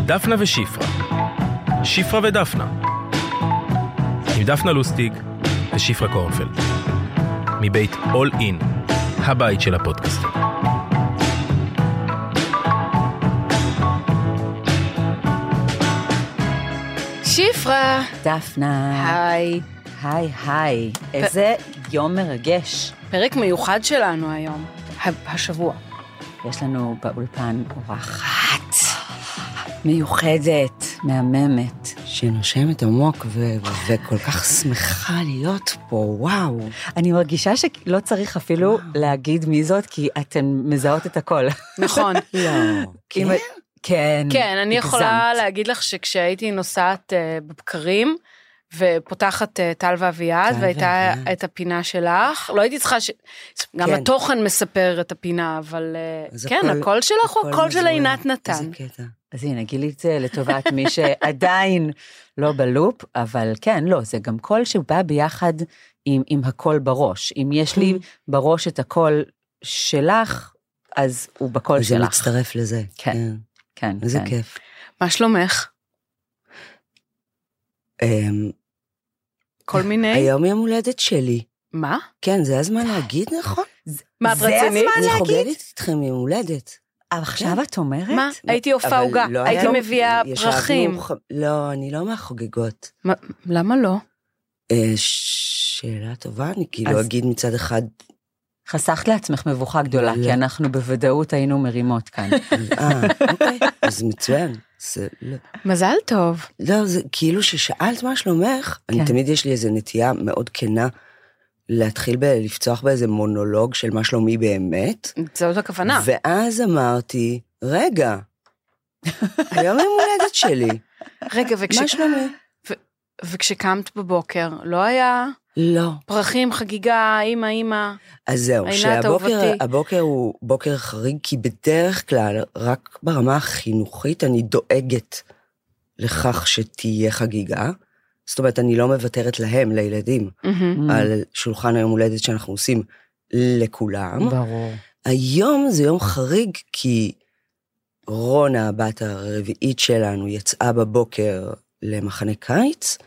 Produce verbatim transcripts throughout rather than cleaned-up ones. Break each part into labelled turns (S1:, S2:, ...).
S1: דפנה ושפרה. שפרה ודפנה. עם דפנה לוסטיג ושפרה קורנפלד. מבית All In, הבית של הפודקאסטים.
S2: שפרה.
S3: דפנה.
S2: היי.
S3: היי, היי. איזה יום מרגש.
S2: פרק מיוחד שלנו היום, השבוע.
S3: יש לנו באולפן אורחת מיוחדת, מהממת.
S4: שנושמת עמוק ו- וכל כך שמחה להיות פה, וואו.
S3: אני מרגישה שלא צריך אפילו וואו. להגיד מי זאת, כי אתן מזהות את הכל.
S2: נכון.
S4: לא. כן?
S3: כן.
S2: כן, אני יכולה להגיד לך שכשהייתי נוסעת uh, בבקרים, ופותחת uh, טל ואביעד, והייתה את הפינה שלך, לא הייתי צריכה ש... גם
S4: כן.
S2: התוכן מספר את הפינה, אבל uh, כן, הכל, הכל שלך הוא הכל של עינת נתן.
S4: איזה קטע.
S3: אז הנה, גילי את זה לטובת מי שעדיין לא בלופ, אבל כן, לא, זה גם קול שבא ביחד עם, עם הקול בראש. אם יש לי בראש את הקול שלך, אז הוא בקול שלך.
S4: זה מצטרף לזה.
S3: כן, כן. כן,
S4: איזה
S3: כן.
S4: כיף.
S2: מה שלומך?
S4: כל
S2: מיני?
S4: היום יום הולדת שלי.
S2: מה?
S4: כן, זה הזמן להגיד, נכון?
S2: מה את רצינית?
S4: זה הזמן להגיד? אני חוגגת איתכם יום הולדת.
S3: עכשיו את אומרת?
S2: מה? הייתי הופעה עוגה, הייתי מביאה פרחים.
S4: לא, אני לא מהחוגגות.
S2: למה לא?
S4: שאלה טובה, אני כאילו אגיד מצד אחד...
S3: חסכת לעצמך מבוכה גדולה, כי אנחנו בוודאות היינו מרימות כאן.
S4: אה, אוקיי, אז מצוין.
S2: מזל טוב.
S4: לא, זה כאילו ששאלת מה שלומך, אני תמיד יש לי איזו נטייה מאוד כנה, להתחיל לפצוח באיזה מונולוג של מה שלומי באמת.
S2: זאת הכוונה.
S4: ואז אמרתי, רגע, היום יום הולדת שלי.
S2: רגע, מה שלומי? וכשקמת בבוקר, לא היה...
S4: לא.
S2: פרחים, חגיגה, אמא, אמא.
S4: אז זהו, שהבוקר הבוקר הוא בוקר חריג, כי בדרך כלל, רק ברמה החינוכית, אני דואגת לכך שתהיה חגיגה. זאת אומרת, אני לא מוותרת להם, לילדים, mm-hmm. על שולחן היום הולדת שאנחנו עושים לכולם.
S3: ברור.
S4: היום זה יום חריג, כי רונה, הבת הרביעית שלנו, יצאה בבוקר למחנה קיץ,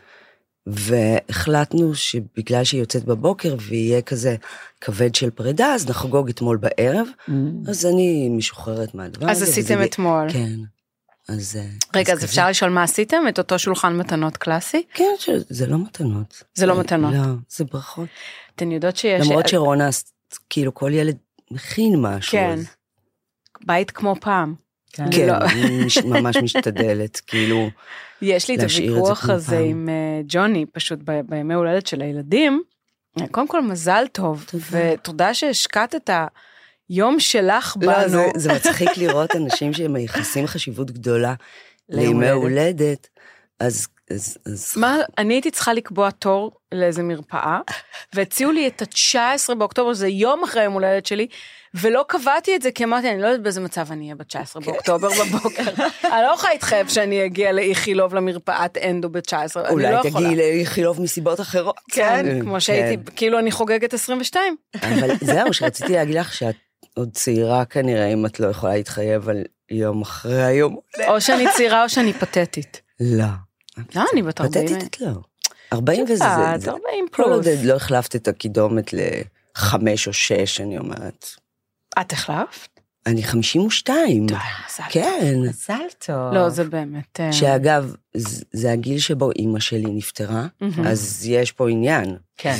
S4: והחלטנו שבגלל שהיא יוצאת בבוקר, ויהיה כזה כבד של פרידה, אז נחגוג אתמול בערב, mm. אז אני משוחררת מהדבר.
S2: אז עשיתם וזה... אתמול.
S4: כן. אז,
S2: רגע,
S4: אז,
S2: אז אפשר לשאול מה עשיתם? את אותו שולחן מתנות קלאסי?
S4: כן, זה לא מתנות.
S2: זה לא מתנות.
S4: לא, זה ברכות.
S2: אתן יודעות שיש...
S4: למרות שרונה, כאילו כל ילד מכין משהו.
S2: כן. בית כמו פעם.
S4: כן, ממש משתדלת, כאילו...
S2: יש לי את הוויכוח הזה עם ג'וני, פשוט בימי הולדת של הילדים. קודם כל מזל טוב, ותודה שהשקעת את היום שלך בנו.
S4: לא, זה מצחיק לראות אנשים שמייחסים חשיבות גדולה לימי הולדת, אז...
S2: מה, אני הייתי צריכה לקבוע תור לאיזה מרפאה, והציעו לי את ה-תשעה עשרה באוקטובר, זה יום אחרי היום הולדת שלי, ולא קבעתי את זה, כי אמרתי, אני לא יודעת באיזה מצב אני אהיה ב-תשעה עשרה באוקטובר בבוקר. אני לא יכולה להתחייב שאני אגיע לאיכילוב למרפאת אנדו ב-תשעה עשרה, אני לא יכולה.
S4: אולי תגיעי לאיכילוב מסיבות אחרות.
S2: כן, כמו שהייתי, כאילו אני חוגגת עשרים ושתיים.
S4: אבל זהו, שרציתי להגיד לך שאת עוד צעירה כנראה, אם את לא יכולה להתחייב על יום אחרי היום.
S2: או שאני צעירה או שאני פתטית.
S4: לא.
S2: לא, אני בת ארבעים.
S4: פתטית לא. ארבעים וזה זה.
S2: ארבעים פלוס.
S4: לא החלפת את הקידומת לחמש או שש, אני אומרת.
S2: את החלפת?
S4: אני חמישים ושתיים. כן.
S3: מזל טוב.
S2: לא, זה באמת...
S4: שאגב, זה הגיל שבו אמא שלי נפטרה, אז יש פה עניין.
S3: כן.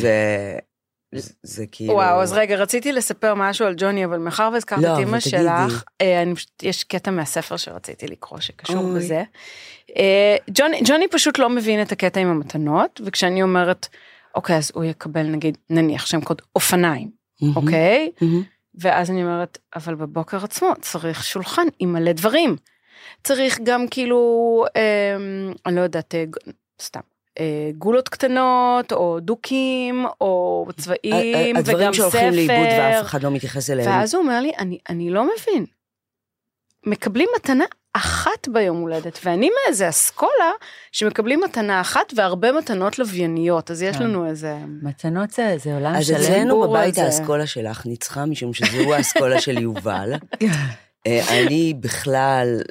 S4: זה כאילו...
S2: וואו, אז רגע, רציתי לספר משהו על ג'וני, אבל מאחר והזכרת את אמא שלך, יש קטע מהספר שרציתי לקרוא שקשור בזה. ג'וני פשוט לא מבין את הקטע עם המתנות, וכשאני אומרת, אוקיי, אז הוא יקבל נגיד, נניח שם קוד אופניים, אוקיי? ואז אני אומרת, אבל בבוקר עצמו צריך שולחן עם מלא דברים. צריך גם כאילו, אני לא יודעת, סתם. גולות קטנות, או דוקים, או צבעים, וגם ספר.
S4: הדברים שהולכים לאיבוד ואף אחד לא מתייחס אליהם.
S2: ואז הוא אומר לי, אני, אני לא מבין. מקבלים מתנה אחת ביום הולדת, ואני מאיזה אסכולה, שמקבלים מתנה אחת, והרבה מתנות לווייניות, אז יש לנו איזה...
S3: מתנות זה, זה עולם שלם.
S4: אז אצלנו בבית האסכולה שלך ניצחה, משום שזהו האסכולה של יובל. אני בכלל...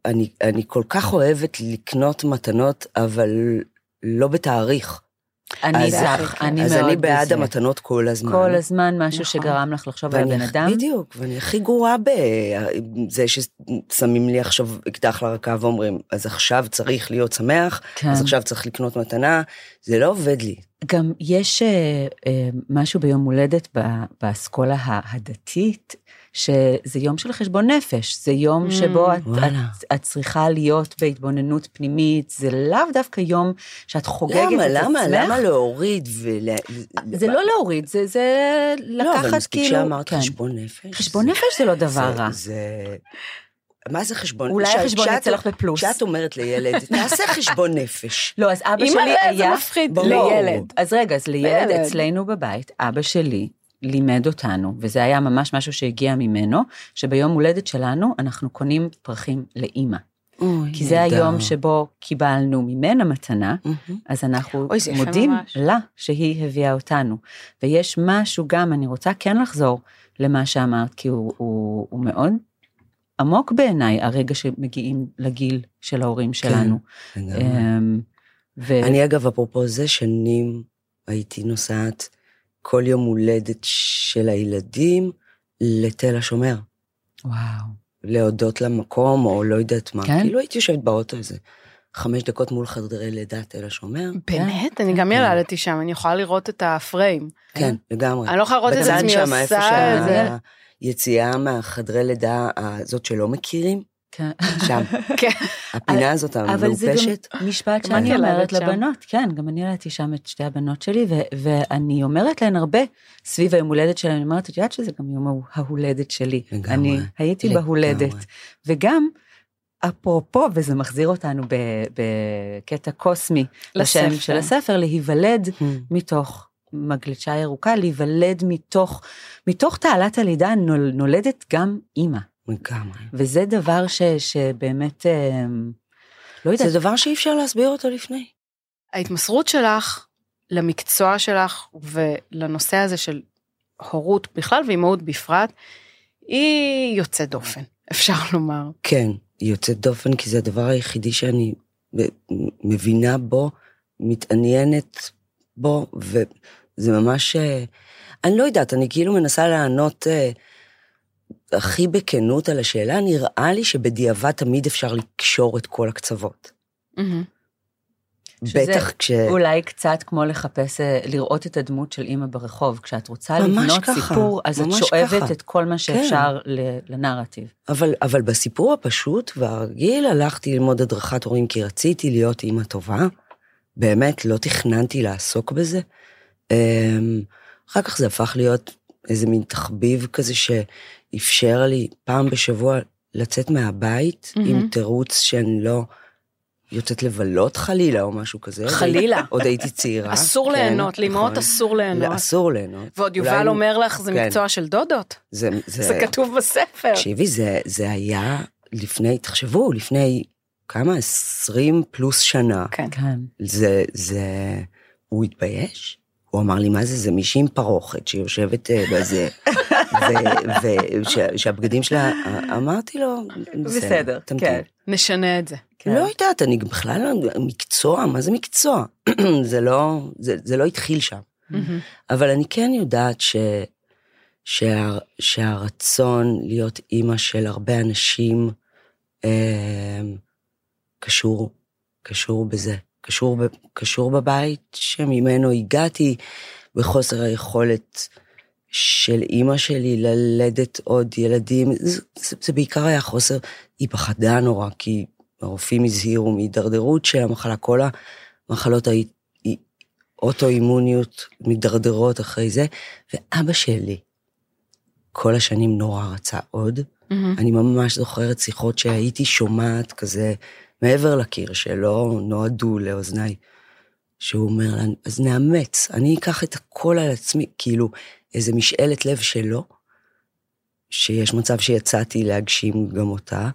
S4: אני, אני כל כך אוהבת לקנות מתנות, אבל לא בתאריך.
S3: אני איתך, אני מאוד בזה.
S4: אז אני בעד המתנות כל הזמן.
S3: כל הזמן משהו שגרם לך לחשוב על הבן אדם.
S4: בדיוק, ואני הכי גרועה בזה ששמים לי עכשיו אקדח לרקה ואומרים, אז עכשיו צריך להיות שמח, אז עכשיו צריך לקנות מתנה, זה לא עובד לי.
S3: גם יש משהו ביום הולדת באסכולה הדתית, שזה יום של חשבון נפש, זה יום שבו את, את, את צריכה להיות בהתבוננות פנימית, זה לאו דווקא יום שאת חוגגת
S4: למה,
S3: את
S4: למה,
S3: עצמך.
S4: למה להוריד? ולה...
S3: זה לא להוריד, זה, זה לקחת כאילו...
S4: לא, אבל מספיק שאמרת כן. חשבון נפש.
S3: חשבון זה... נפש זה לא דבר
S4: זה,
S3: רע.
S4: זה... מה זה חשבון?
S3: אולי החשבון יצא לך בפלוס.
S4: כשאת אומרת לילד, תעשה חשבון נפש.
S3: לא, אז אבא שלי היה...
S2: זה מפחיד
S3: לילד. אז רגע, אז לילד אצלנו בבית, אבא שלי, לימד אותנו, וזה היה ממש משהו שהגיע ממנו, שביום הולדת שלנו אנחנו קונים פרחים לאמא. כי זה היום שבו קיבלנו ממנה מתנה, אז אנחנו מודים לה שהיא הביאה אותנו. ויש משהו גם, אני רוצה כן לחזור למה שאמרת, כי הוא מאוד עמוק בעיניי, הרגע שמגיעים לגיל של ההורים שלנו.
S4: אני אגב, אפרופו זה, שנים הייתי נוסעת, כל יום הולדת של הילדים לתל השומר.
S3: וואו.
S4: להודות למקום, או לא יודעת מה.
S3: כן?
S4: כאילו הייתי יושבת באוטו איזה חמש דקות מול חדרי לידה תל השומר.
S2: באמת? אני גם ילדתי שם, אני יכולה לראות את הפריים.
S4: כן, לגמרי.
S2: אני לא יכולה לראות את עצמי עושה את זה.
S4: יציאה מהחדרי לידה הזאת שלא מכירים.
S3: כן.
S4: שם.
S2: כן.
S4: הפינה הזאת המלופשת.
S3: אבל זה גם משפט שאני אומרת לבנות, כן, גם אני ילדתי שם את שתי הבנות שלי, ואני אומרת להן הרבה, סביב היום הולדת שלהם, אני אומרת, את יודעת שזה גם יום ההולדת שלי. אני הייתי בהולדת. וגם, אפרופו, וזה מחזיר אותנו בקטע קוסמי, לשם של הספר, להיוולד מתוך מגלשה ירוקה, להיוולד מתוך, מתוך תעלת הלידה נולדת גם אימא.
S4: לגמרי.
S3: וזה דבר ש, שבאמת, לא יודעת.
S4: זה דבר שאי אפשר להסביר אותו לפני.
S2: ההתמסרות שלך למקצוע שלך ולנושא הזה של הורות בכלל ואימהות בפרט, היא יוצאת דופן, אפשר לומר.
S4: כן, היא יוצאת דופן, כי זה הדבר היחידי שאני מבינה בו, מתעניינת בו, וזה ממש, אני לא יודעת, אני כאילו מנסה לענות הכי בכנות על השאלה, נראה לי שבדיעבד תמיד אפשר לקשור את כל הקצוות. בטח כש...
S3: אולי קצת כמו לחפש, לראות את הדמות של אמא ברחוב, כשאת רוצה לבנות סיפור, אז את שואבת את כל מה שאפשר לנרטיב.
S4: אבל, אבל בסיפור הפשוט והרגיל, הלכתי ללמוד הדרכת הורים, כי רציתי להיות אמא טובה, באמת לא תכננתי לעסוק בזה, אחר כך זה הפך להיות איזה מין תחביב כזה שאפשר לי פעם בשבוע לצאת מהבית, mm-hmm. עם תירוץ שאני לא יוצאת לבלות חלילה או משהו כזה.
S2: חלילה.
S4: עוד הייתי צעירה.
S2: אסור כן, ליהנות, לאמהות אסור ליהנות.
S4: אסור ליהנות.
S2: ועוד יובל אולי... אומר לך, זה כן. מקצוע של דודות.
S4: זה, זה...
S2: זה כתוב בספר.
S4: תקשיבי, זה, זה היה לפני, תחשבו, לפני כמה, עשרים פלוס שנה.
S2: כן.
S3: כן.
S4: זה, זה, הוא התבייש? הוא אמר לי, מה זה? זה מישהי עם פרוכת שיושבת בזה, ושהבגדים שלה, אמרתי לו,
S3: בסדר, כן,
S2: נשנה את זה.
S4: לא יודעת, אני בכלל מקצוע, מה זה מקצוע? זה לא התחיל שם. אבל אני כן יודעת שהרצון להיות אימא של הרבה אנשים קשור, קשור בזה. קשור, קשור בבית שממנו הגעתי בחוסר היכולת של אמא שלי ללדת עוד ילדים, זה, זה, זה בעיקר היה חוסר, היא פחדה נורא, כי הרופאים הזהירו מהידרדרות של המחלה, כל המחלות האוטואימוניות מדרדרות אחרי זה, ואבא שלי כל השנים נורא רצה עוד, mm-hmm. אני ממש זוכרת שיחות שהייתי שומעת כזה, מעבר לקיר שלא נועדו לאוזניי, שהוא אומר לה, אז נאמץ, אני אקח את הכל על עצמי, כאילו איזה משאלת לב שלו, שיש מצב שיצאתי להגשים גם אותה.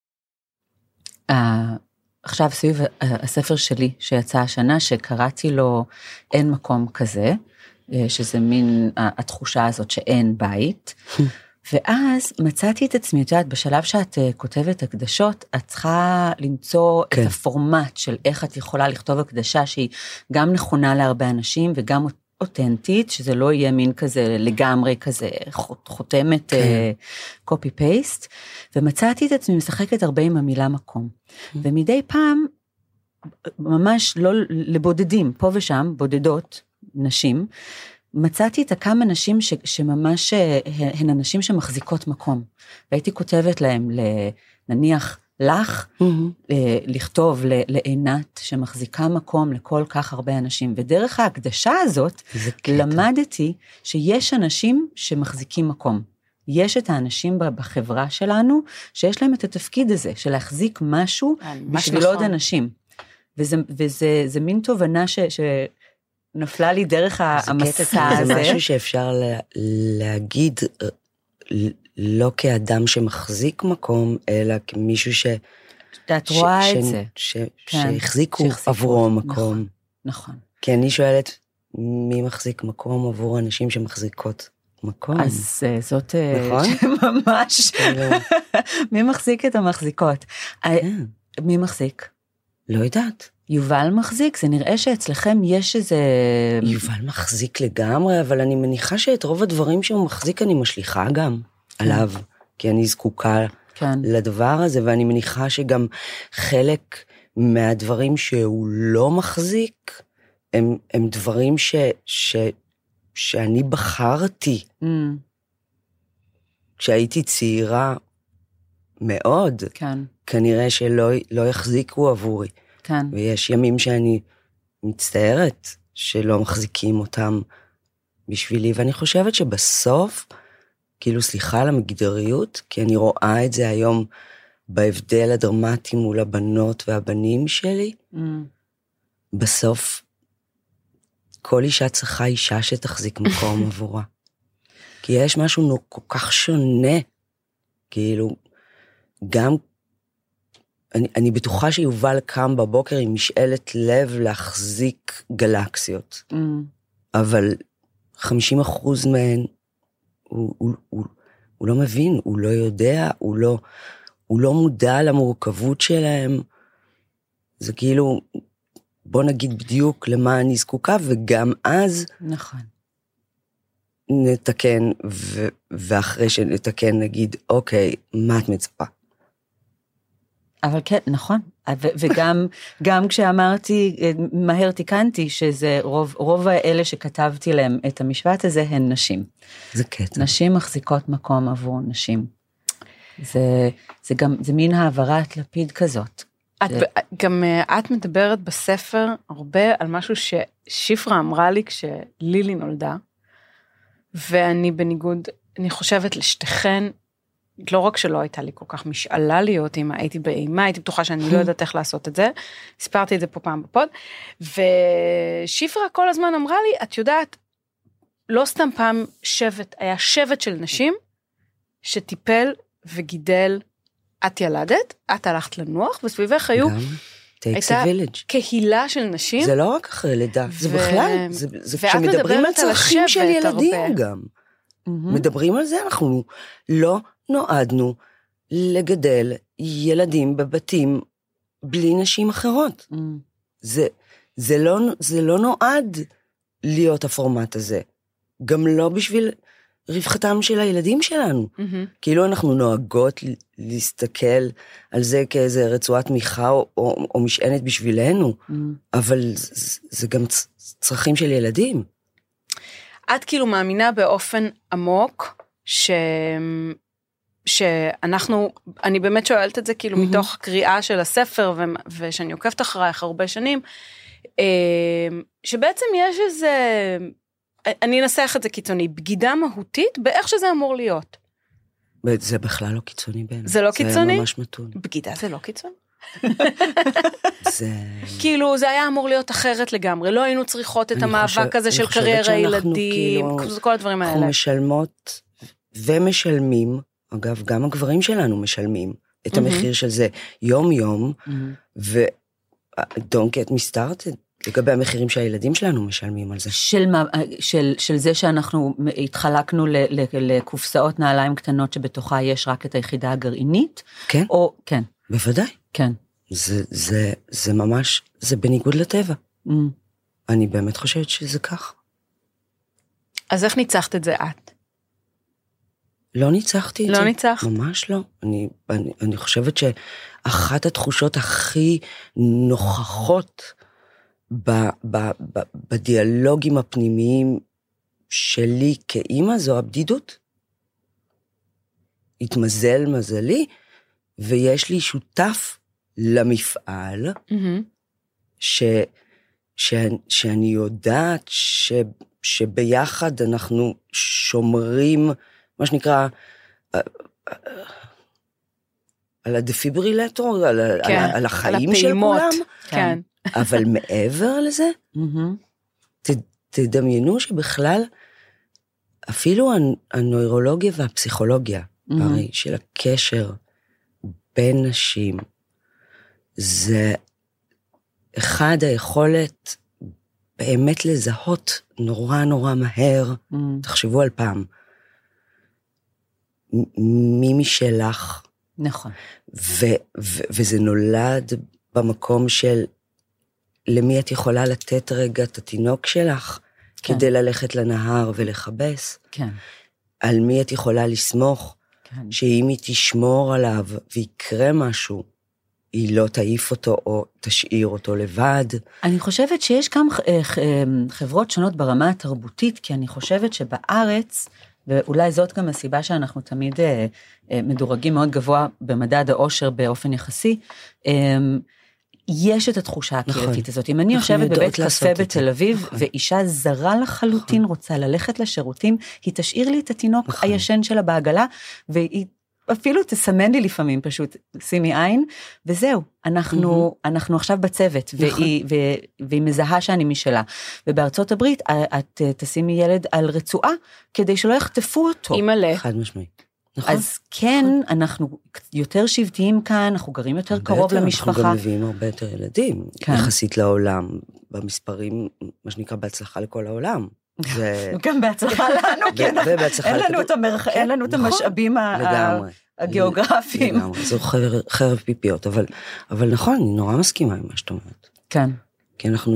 S3: עכשיו סביב הספר שלי שיצא השנה, שקראתי לו אין מקום כזה, שזה מין התחושה הזאת שאין בית, ואז מצאתי את עצמי, את יודעת, בשלב שאת כותבת הקדשות, את צריכה למצוא כן. את הפורמט של איך את יכולה לכתוב הקדשה, שהיא גם נכונה להרבה אנשים, וגם אותנטית, שזה לא יהיה מין כזה לגמרי כזה חותמת קופי פייסט, ומצאתי את עצמי משחקת הרבה עם המילה מקום. ומדי פעם, ממש לא לבודדים, פה ושם, בודדות, נשים, מצאתי את הכמה נשים ש, שממש הן אנשים שמחזיקות מקום. והייתי כותבת להם, נניח לך, mm-hmm. לכתוב לעינת שמחזיקה מקום לכל כך הרבה אנשים. ודרך ההקדשה הזאת, למדתי שיש אנשים שמחזיקים מקום. יש את האנשים בחברה שלנו, שיש להם את התפקיד הזה, של להחזיק משהו בשביל עוד אנשים. וזה, וזה, זה מין תובנה ש... ש נפלה לי דרך המסע הזה.
S4: זה משהו שאפשר להגיד, לא כאדם שמחזיק מקום, אלא כמישהו ש...
S3: את רואה את זה.
S4: שהחזיקו עבורו מקום.
S3: נכון.
S4: כי אני שואלת, מי מחזיק מקום עבור אנשים שמחזיקות מקום?
S3: אז זאת ממש... מי מחזיק את המחזיקות? מי מחזיק?
S4: לא יודעת.
S3: יובל מחזיק, זה נראה שאצלכם יש איזה...
S4: יובל מחזיק לגמרי, אבל אני מניחה שאת רוב הדברים שהוא מחזיק אני משליחה גם כן. עליו, כי אני זקוקה כן. לדבר הזה, ואני מניחה שגם חלק מהדברים שהוא לא מחזיק, הם, הם דברים ש, ש, שאני בחרתי. Mm. כשהייתי צעירה מאוד, כן. כנראה שלא לא יחזיקו עבורי. כן. ויש ימים שאני מצטערת שלא מחזיקים אותם בשבילי, ואני חושבת שבסוף, כאילו סליחה על המגדריות, כי אני רואה את זה היום בהבדל הדרמטי מול הבנות והבנים שלי, mm. בסוף כל אישה צריכה אישה שתחזיק מקום עבורה. כי יש משהו כל כך שונה, כאילו, גם אני, אני בטוחה שיובל קם בבוקר עם משאלת לב להחזיק גלקסיות. Mm. אבל חמישים אחוז מהן, הוא, הוא, הוא, הוא לא מבין, הוא לא יודע, הוא לא, הוא לא מודע למורכבות שלהם. זה כאילו, בוא נגיד בדיוק למה אני זקוקה, וגם אז...
S3: נכון.
S4: נתקן, ו, ואחרי שנתקן נגיד, אוקיי, מה את מצפה?
S3: אבל כן, נכון, ו- וגם גם כשאמרתי, מהר תיקנתי, שזה רוב, רוב האלה שכתבתי להם את המשפט הזה, הן נשים.
S4: זה קטע.
S3: נשים מחזיקות מקום עבור נשים. זה, זה גם, זה מין העברת לפיד כזאת.
S2: את, זה... גם את מדברת בספר הרבה על משהו ששיפרה אמרה לי כשלילי נולדה, ואני בניגוד, אני חושבת לשתכן, לא רק שלא הייתה לי כל כך משאלה להיות, אם הייתי באימה, הייתי בטוחה שאני לא יודעת איך לעשות את זה, הספרתי את זה פה פעם בפוד, ושיפרה כל הזמן אמרה לי, את יודעת, לא סתם פעם שבט, היה שבט של נשים, שטיפל וגידל, את ילדת, את הלכת לנוח, וסביבך היו, הייתה קהילה של נשים,
S4: זה לא רק אחרי לידה, זה בכלל, זה כשמדברים על צרכים של ילדים גם, מדברים על זה, אנחנו לא נועדנו לגדל ילדים בבתים בלי נשים אחרות. Mm. זה, זה, לא, זה לא נועד להיות הפורמט הזה. גם לא בשביל רווחתם של הילדים שלנו. Mm-hmm. כאילו אנחנו נוהגות להסתכל על זה כאיזה רצועת מיכה או, או, או משענת בשבילנו, mm. אבל זה, זה גם צרכים של ילדים.
S2: את כאילו מאמינה באופן עמוק ש... שאנחנו, אני באמת שואלת את זה כאילו mm-hmm. מתוך קריאה של הספר, ו, ושאני עוקבת אחרייך הרבה שנים, שבעצם יש איזה, אני אנסח את זה קיצוני, בגידה מהותית באיך שזה אמור להיות.
S4: זה בכלל לא קיצוני בין.
S2: זה לא קיצוני?
S4: זה היה ממש מתון.
S2: בגידה זה לא קיצוני?
S4: זה...
S2: כאילו זה היה אמור להיות אחרת לגמרי, לא היינו צריכות את המאבק הזה של קריירה ילדים, כל הדברים האלה.
S4: אנחנו משלמות ומשלמים, אגב, גם הגברים שלנו משלמים את המחיר של זה יום יום, ו- don't get me started, לגבי המחירים שהילדים שלנו משלמים על זה.
S3: של, של, של זה שאנחנו התחלקנו לקופסאות נעליים קטנות שבתוכה יש רק את היחידה הגרעינית?
S4: כן.
S3: או, כן.
S4: בוודאי.
S3: כן.
S4: זה, זה, זה ממש, זה בניגוד לטבע. Mm. אני באמת חושבת שזה כך.
S2: אז איך ניצחת את זה את?
S4: לא ניצחתי את
S2: לא
S4: זה.
S2: לא ניצחת?
S4: ממש לא. אני, אני, אני חושבת שאחת התחושות הכי נוכחות ב, ב, ב, בדיאלוגים הפנימיים שלי כאימא זו הבדידות. התמזל מזלי, ויש לי שותף למפעל, mm-hmm. ש, ש, שאני יודעת ש, שביחד אנחנו שומרים, מה שנקרא, על הדפיברילטור, על, כן, על, על החיים על של כולם.
S2: כן.
S4: אבל מעבר לזה, ת, תדמיינו שבכלל, אפילו הנוירולוגיה והפסיכולוגיה, הרי של הקשר בין נשים, זה אחד היכולת באמת לזהות נורא נורא מהר, תחשבו על פעם, מי משלך.
S3: נכון.
S4: ו, ו, וזה נולד במקום של למי את יכולה לתת רגע את התינוק שלך, כן. כדי ללכת לנהר ולחבס.
S3: כן.
S4: על מי את יכולה לסמוך, כן. שאם היא תשמור עליו ויקרה משהו, היא לא תעיף אותו או תשאיר אותו לבד. אני
S3: חושבת שיש גם חברות שונות ברמה התרבותית, כי אני חושבת שבארץ, ואולי זאת גם הסיבה שאנחנו תמיד מדורגים מאוד גבוה במדד האושר באופן יחסי, יש את התחושה הקהילתית הזאת. אם אני יושבת בבית קפה בתל אביב, ואישה זרה לחלוטין רוצה ללכת לשירותים, היא תשאיר לי את התינוק הישן שלה בעגלה, והיא אפילו תסמן לי לפעמים פשוט, שימי עין, וזהו, אנחנו, אנחנו עכשיו בצוות, והיא, והיא מזהה שאני משלה. ובארצות הברית, את תשימי ילד על רצועה, כדי שלא יחטפו אותו.
S2: אימא'לה.
S4: חד משמעית.
S3: אז כן, אנחנו יותר שבטיים כאן, אנחנו גרים יותר קרוב למשפחה.
S4: אנחנו גם מביאים הרבה יותר ילדים, יחסית לעולם, במספרים, מה שנקרא בהצלחה לכל העולם.
S3: גם בהצלחה לנו, כן. אין לנו את המשאבים הגיאוגרפיים.
S4: זו חרב פיפיות, אבל נכון, אני נורא מסכימה עם מה שאת אומרת.
S3: כן. כי
S4: אנחנו,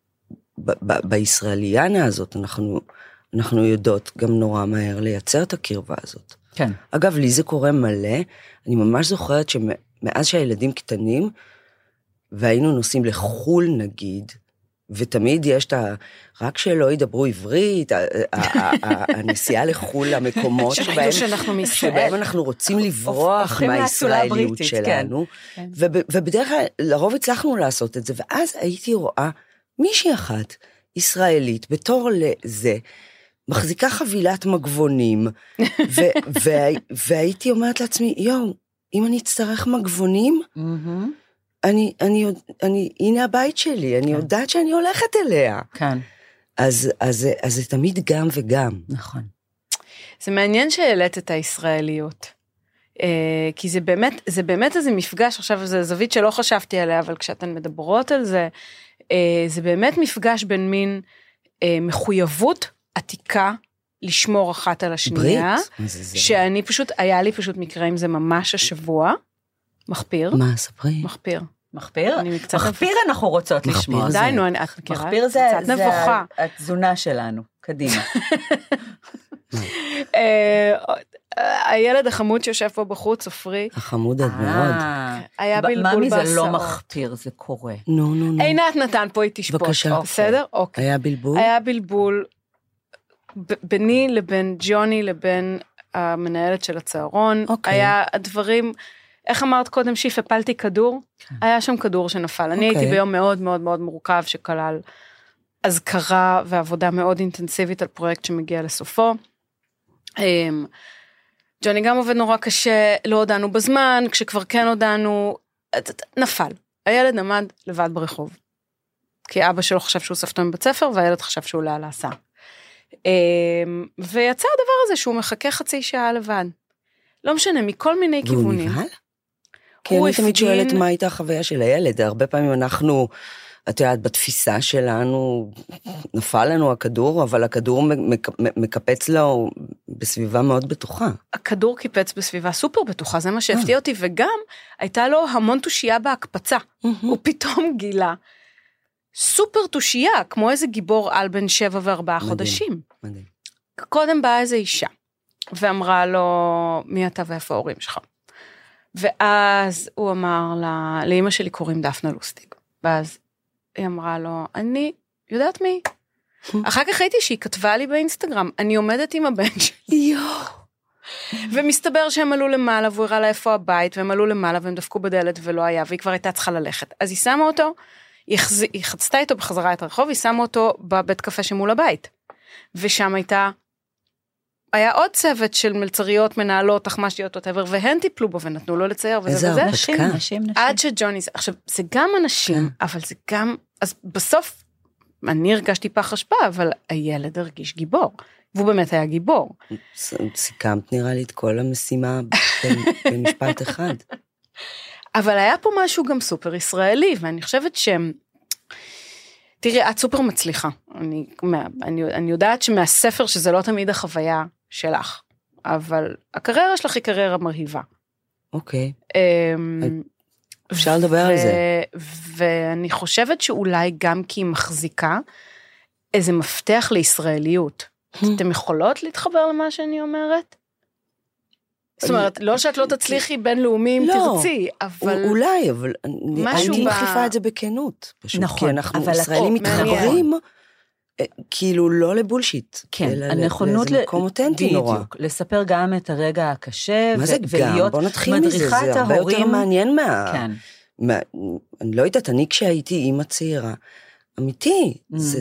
S4: בישראליאנה הזאת, אנחנו יודעות גם נורא מהר לייצר את הקרבה הזאת.
S3: כן.
S4: אגב, לי זה קורה מלא, אני ממש זוכרת שמאז שהילדים קטנים, והיינו נוסעים לחול נגיד, ותמיד יש את ה... רק שלא ידברו עברית, הנסיעה לחול למקומות שבהם אנחנו רוצים לברוח מהישראליות שלנו, ובדרך כלל, לרוב הצלחנו לעשות את זה, ואז הייתי רואה מישהי אחת, ישראלית, בתור לזה, מחזיקה חבילת מגבונים, והייתי אומרת לעצמי, יואו, אם אני אצטרך מגבונים, אני, אני, אני, הנה הבית שלי, אני יודעת שאני הולכת אליה.
S3: כן.
S4: אז, אז, אז זה תמיד גם וגם.
S3: נכון.
S2: זה מעניין שהעלית את הישראליות, כי זה באמת, זה באמת איזה מפגש, עכשיו זה זווית שלא חשבתי עליה, אבל כשאתן מדברות על זה, זה באמת מפגש בין מין מחויבות עתיקה, לשמור אחת על השנייה,
S4: ברית?
S2: שאני פשוט, היה לי פשוט מקרה עם זה ממש השבוע, מחפיר.
S4: מה, ספרי?
S2: מחפיר.
S3: מחפיר? מחפיר אנחנו רוצות לשמוע.
S2: די, נו, את מכירה?
S3: מחפיר זה התזונה שלנו, קדימה.
S2: הילד החמוד שיושב פה בחוץ, סופרי.
S4: החמוד עד מאוד.
S2: היה בלבול
S3: בהסעות.
S2: מה
S3: זה לא מחפיר, זה קורה.
S4: נו, נו, נו.
S2: עינת נתן פה, היא תשפוט.
S4: בבקשה.
S2: בסדר? אוקיי.
S4: היה בלבול?
S2: היה בלבול ביני לבין ג'וני לבין המנהלת של הצהרון. היה הדברים, איך אמרת קודם שיף, הפלתי כדור? היה שם כדור שנפל. אני הייתי ביום מאוד מאוד מאוד מורכב שכלל הזכרה ועבודה מאוד אינטנסיבית על פרויקט שמגיע לסופו. ג'וני גם עובד נורא קשה, לא הודענו בזמן, כשכבר כן הודענו, נפל. הילד עמד לבד ברחוב. כי אבא שלו חשב שהוא ספתו מבית ספר, והילד חשב שהוא עולה על ההסעה. ויצא הדבר הזה שהוא מחכה חצי שעה לבד. לא משנה, מכל מיני כיוונים.
S4: והוא נבהל? כי אני תמיד שואלת מה הייתה החוויה של הילד, הרבה פעמים אנחנו את יודעת, בתפיסה שלנו, נפל לנו הכדור, אבל הכדור מקפץ לו בסביבה מאוד בטוחה.
S2: הכדור קיפץ בסביבה סופר בטוחה, זה מה שהפתיע אותי, וגם הייתה לו המון תושייה בהקפצה. הוא פתאום גילה סופר תושייה, כמו איזה גיבור על בן שבע וארבעה חודשים.
S4: מדהים.
S2: קודם באה איזו אישה, ואמרה לו, מי אתה ואיפה ההורים שלך? ואז הוא אמר לה, לאמא שלי קוראים דפנה לוסטיג. ואז היא אמרה לו, אני יודעת מי? אחר כך ראיתי שהיא כתבה לי באינסטגרם, אני עומדת עם הבן שלי.
S4: יואו.
S2: ומסתבר שהם עלו למעלה, והוא הראה לה איפה הבית, והם עלו למעלה, והם דפקו בדלת ולא היה, והיא כבר הייתה צריכה ללכת. אז היא שמה אותו, היא, חז... היא חצתה איתו בחזרה את הרחוב, היא שמה אותו בבית קפה שמול הבית. ושם הייתה, היה עוד צוות של מלצריות, מנהלות, תחמשיות, וטבר, והן טיפלו בו ונתנו לו לצייר, וזה וזה.
S3: נשים, נשים, נשים.
S2: עד שג'וני, עכשיו, זה גם אנשים, אבל זה גם, אז בסוף, אני הרגשתי פח אשפה, אבל הילד הרגיש גיבור, והוא באמת היה גיבור.
S4: סיכמת נראה לי את כל המשימה במשפט אחד.
S2: אבל היה פה משהו גם סופר ישראלי, ואני חושבת שהם, תראי, את סופר מצליחה. אני, אני, אני יודעת שמהספר שזה לא תמיד החוויה שלך, אבל הקריירה שלך היא קריירה מרהיבה.
S4: אוקיי. אפשר לדבר על זה.
S2: ואני חושבת שאולי גם כי היא מחזיקה איזה מפתח לישראליות. אתם יכולות להתחבר למה שאני אומרת? זאת אומרת, לא שאת לא תצליחי בינלאומי אם תרצי, אבל...
S4: אולי, אבל אני מחליפה את זה בכנות.
S3: נכון.
S4: כי אנחנו ישראלים מתחברים, כאילו לא לבולשיט.
S3: כן, הנכונות בדיוק, לספר גם את הרגע הקשה,
S4: מה זה גם? בוא נתחיל מזה, זה הרבה יותר מעניין מה... אני לא יודעת, אני כשהייתי אימא צעירה, אמיתי, זה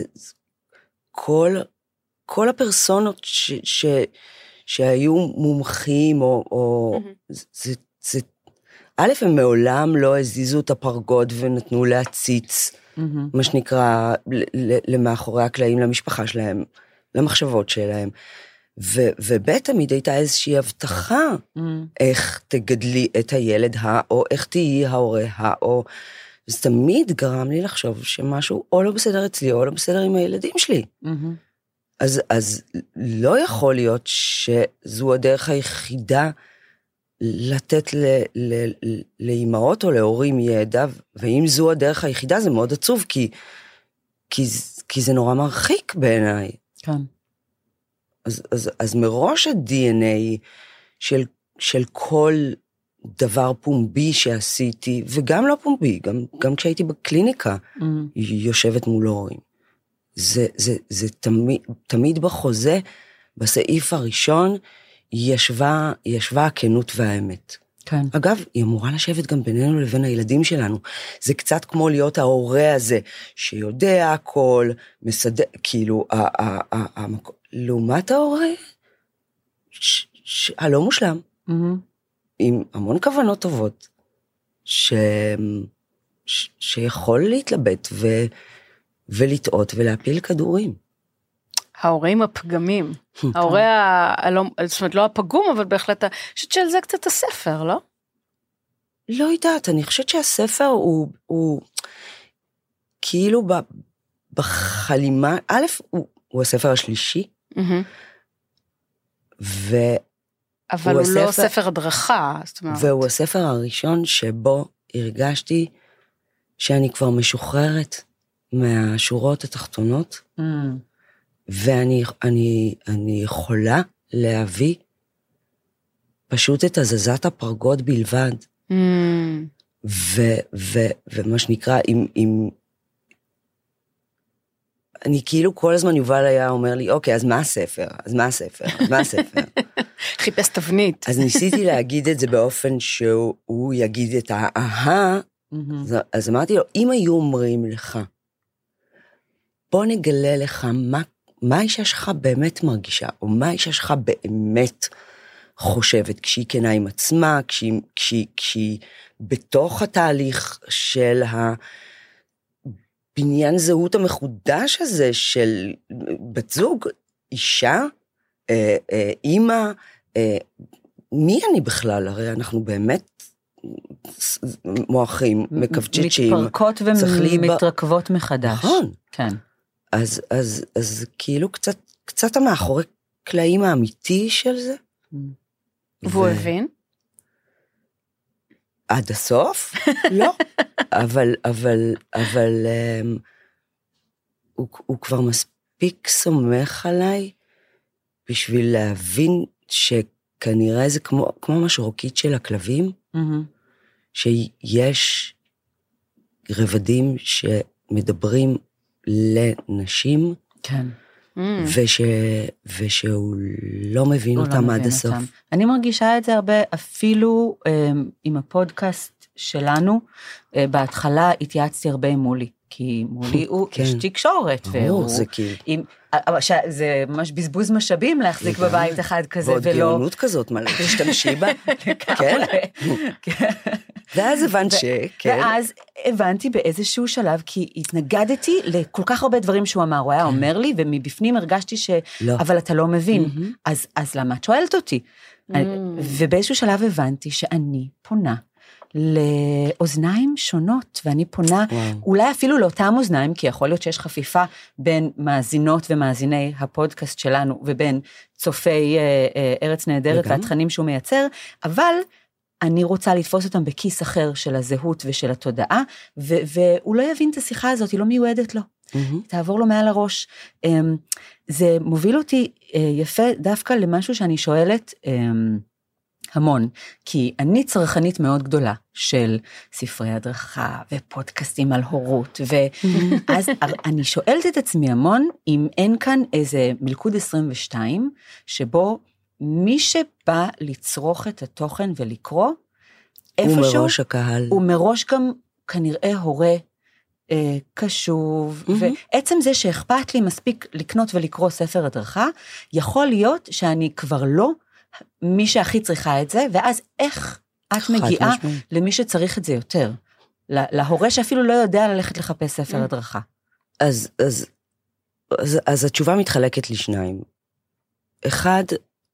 S4: כל הפרסונות ש... שהיו מומחים, או, או זה, זה, א', הם מעולם לא הזיזו את הפרגוד ונתנו להציץ, מה שנקרא, למאחורי הקלעים, למשפחה שלהם, למחשבות שלהם, ו, וב' תמיד הייתה איזושהי הבטחה, איך תגדלי את הילד ה, או איך תהיי ההורה ה, או, זה תמיד גרם לי לחשוב שמשהו או לא בסדר אצלי, או לא בסדר עם הילדים שלי. אז, אז לא יכול להיות שזו הדרך היחידה לתת ל, ל, לאמהות או להורים ידע, ואם זו הדרך היחידה זה מאוד עצוב, כי, כי, כי זה נורא מרחיק בעיניי.
S3: כן.
S4: אז, אז, אז מראש ה-די אן איי של, של כל דבר פומבי שעשיתי, וגם לא פומבי, גם, גם כשהייתי בקליניקה, mm. יושבת מול הורים. זה, זה, זה תמיד, תמיד בחוזה, בסעיף הראשון, ישבה, ישבה הכנות והאמת.
S3: כן.
S4: אגב, היא אמורה לשבת גם בינינו לבין הילדים שלנו. זה קצת כמו להיות ההורה הזה, שיודע הכל, מסדר, כאילו, ה, ה, ה, ה, לעומת ההורה, ש, ש, הלא מושלם, mm-hmm. עם המון כוונות טובות, ש, ש, שיכול להתלבט ו... ולטעות ולהפיל כדורים.
S2: ההורים הפגמים. ההורה, זאת אומרת, לא הפגום, אבל בהחלט, אני חושבת שעל זה קצת הספר, לא?
S4: לא יודעת, אני חושבת שהספר הוא, הוא כאילו בחלימה, א', הוא, הוא הספר השלישי, ו...
S2: אבל הוא לא ספר הדרכה, זאת אומרת.
S4: והוא הספר הראשון שבו הרגשתי שאני כבר משוחררת, מהשורות התחתונות, mm. ואני אני, אני יכולה להביא פשוט את הזזת הפרגוד בלבד. Mm. ו, ו, ומה שנקרא, אם, אם, אני כאילו כל הזמן יובל היה אומר לי, אוקיי, אז מה הספר? אז מה הספר? אז מה הספר?
S2: חיפש תבנית.
S4: אז ניסיתי להגיד את זה באופן שהוא יגיד את האהה, mm-hmm. אז, אז אמרתי לו, אם היו אומרים לך, בוא נגלה לך מה, מה האישה שלך באמת מרגישה, או מה האישה שלך באמת חושבת, כשהיא כנה עם עצמה, כשהיא, כשהיא, כשהיא בתוך התהליך של הבניין זהות המחודש הזה, של בת זוג, אישה, אה, אה, אימא, אה, מי אני בכלל? הרי אנחנו באמת מוחים, מקבצ'צ'ים.
S3: מתפרקות ומתרכבות מחדש.
S4: נכון.
S3: כן.
S4: אז, אז, אז כאילו קצת, קצת המאחורי קלעים האמיתי של זה.
S2: והוא הבין?
S4: עד הסוף? לא. אבל, אבל, אבל, הוא, הוא כבר מספיק סומך עליי, בשביל להבין שכנראה זה כמו, כמו משרוקית של הכלבים, שיש רבדים שמדברים לנשים,
S3: כן.
S4: וש, ושהוא לא מבין אותם עד הסוף.
S3: אני מרגישה את זה הרבה, אפילו עם הפודקאסט שלנו, בהתחלה התייעצתי הרבה עם מולי, כי מולי הוא איש תקשורת, זה ממש בזבוז משאבים להחזיק בבית אחד כזה,
S4: ועוד גאונות כזאת, מה תשתמשי בה? כן. ואז הבנת ש...
S3: ואז הבנתי באיזשהו שלב, כי התנגדתי לכל כך הרבה דברים שהוא אמר, הוא היה אומר לי, ומבפנים הרגשתי ש... אבל אתה לא מבין, אז למה את שואלת אותי? ובאיזשהו שלב הבנתי שאני פונה לאוזניים שונות, ואני פונה אולי אפילו לאותם אוזניים, כי יכול להיות שיש חפיפה בין מאזינות ומאזיני הפודקאסט שלנו, ובין צופי ארץ נהדרת והתכנים שהוא מייצר, אבל אני רוצה לתפוס אותם בכיס אחר של הזהות ושל התודעה, והוא לא יבין את השיחה הזאת, היא לא מיועדת לו. תעבור לו מעל הראש. זה מוביל אותי יפה דווקא למשהו שאני שואלת המון, כי אני צרכנית מאוד גדולה של ספרי הדרכה ופודקאסטים על הורות, ואז אני שואלת את עצמי המון, אם אין כאן איזה מלכוד עשרים ושתיים, שבו מי שבא לצרוך את התוכן ולקרוא, איפשהו,
S4: הוא מראש הקהל.
S3: הוא מראש גם כנראה הורה אה, קשוב, mm-hmm. ועצם זה שאכפת לי מספיק לקנות ולקרוא ספר הדרכה, יכול להיות שאני כבר לא מי שהכי צריכה את זה, ואז איך את מגיעה משמע. למי שצריך את זה יותר? להורה שאפילו לא יודע ללכת לחפש ספר mm-hmm. הדרכה.
S4: אז, אז, אז, אז התשובה מתחלקת לשניים. אחד,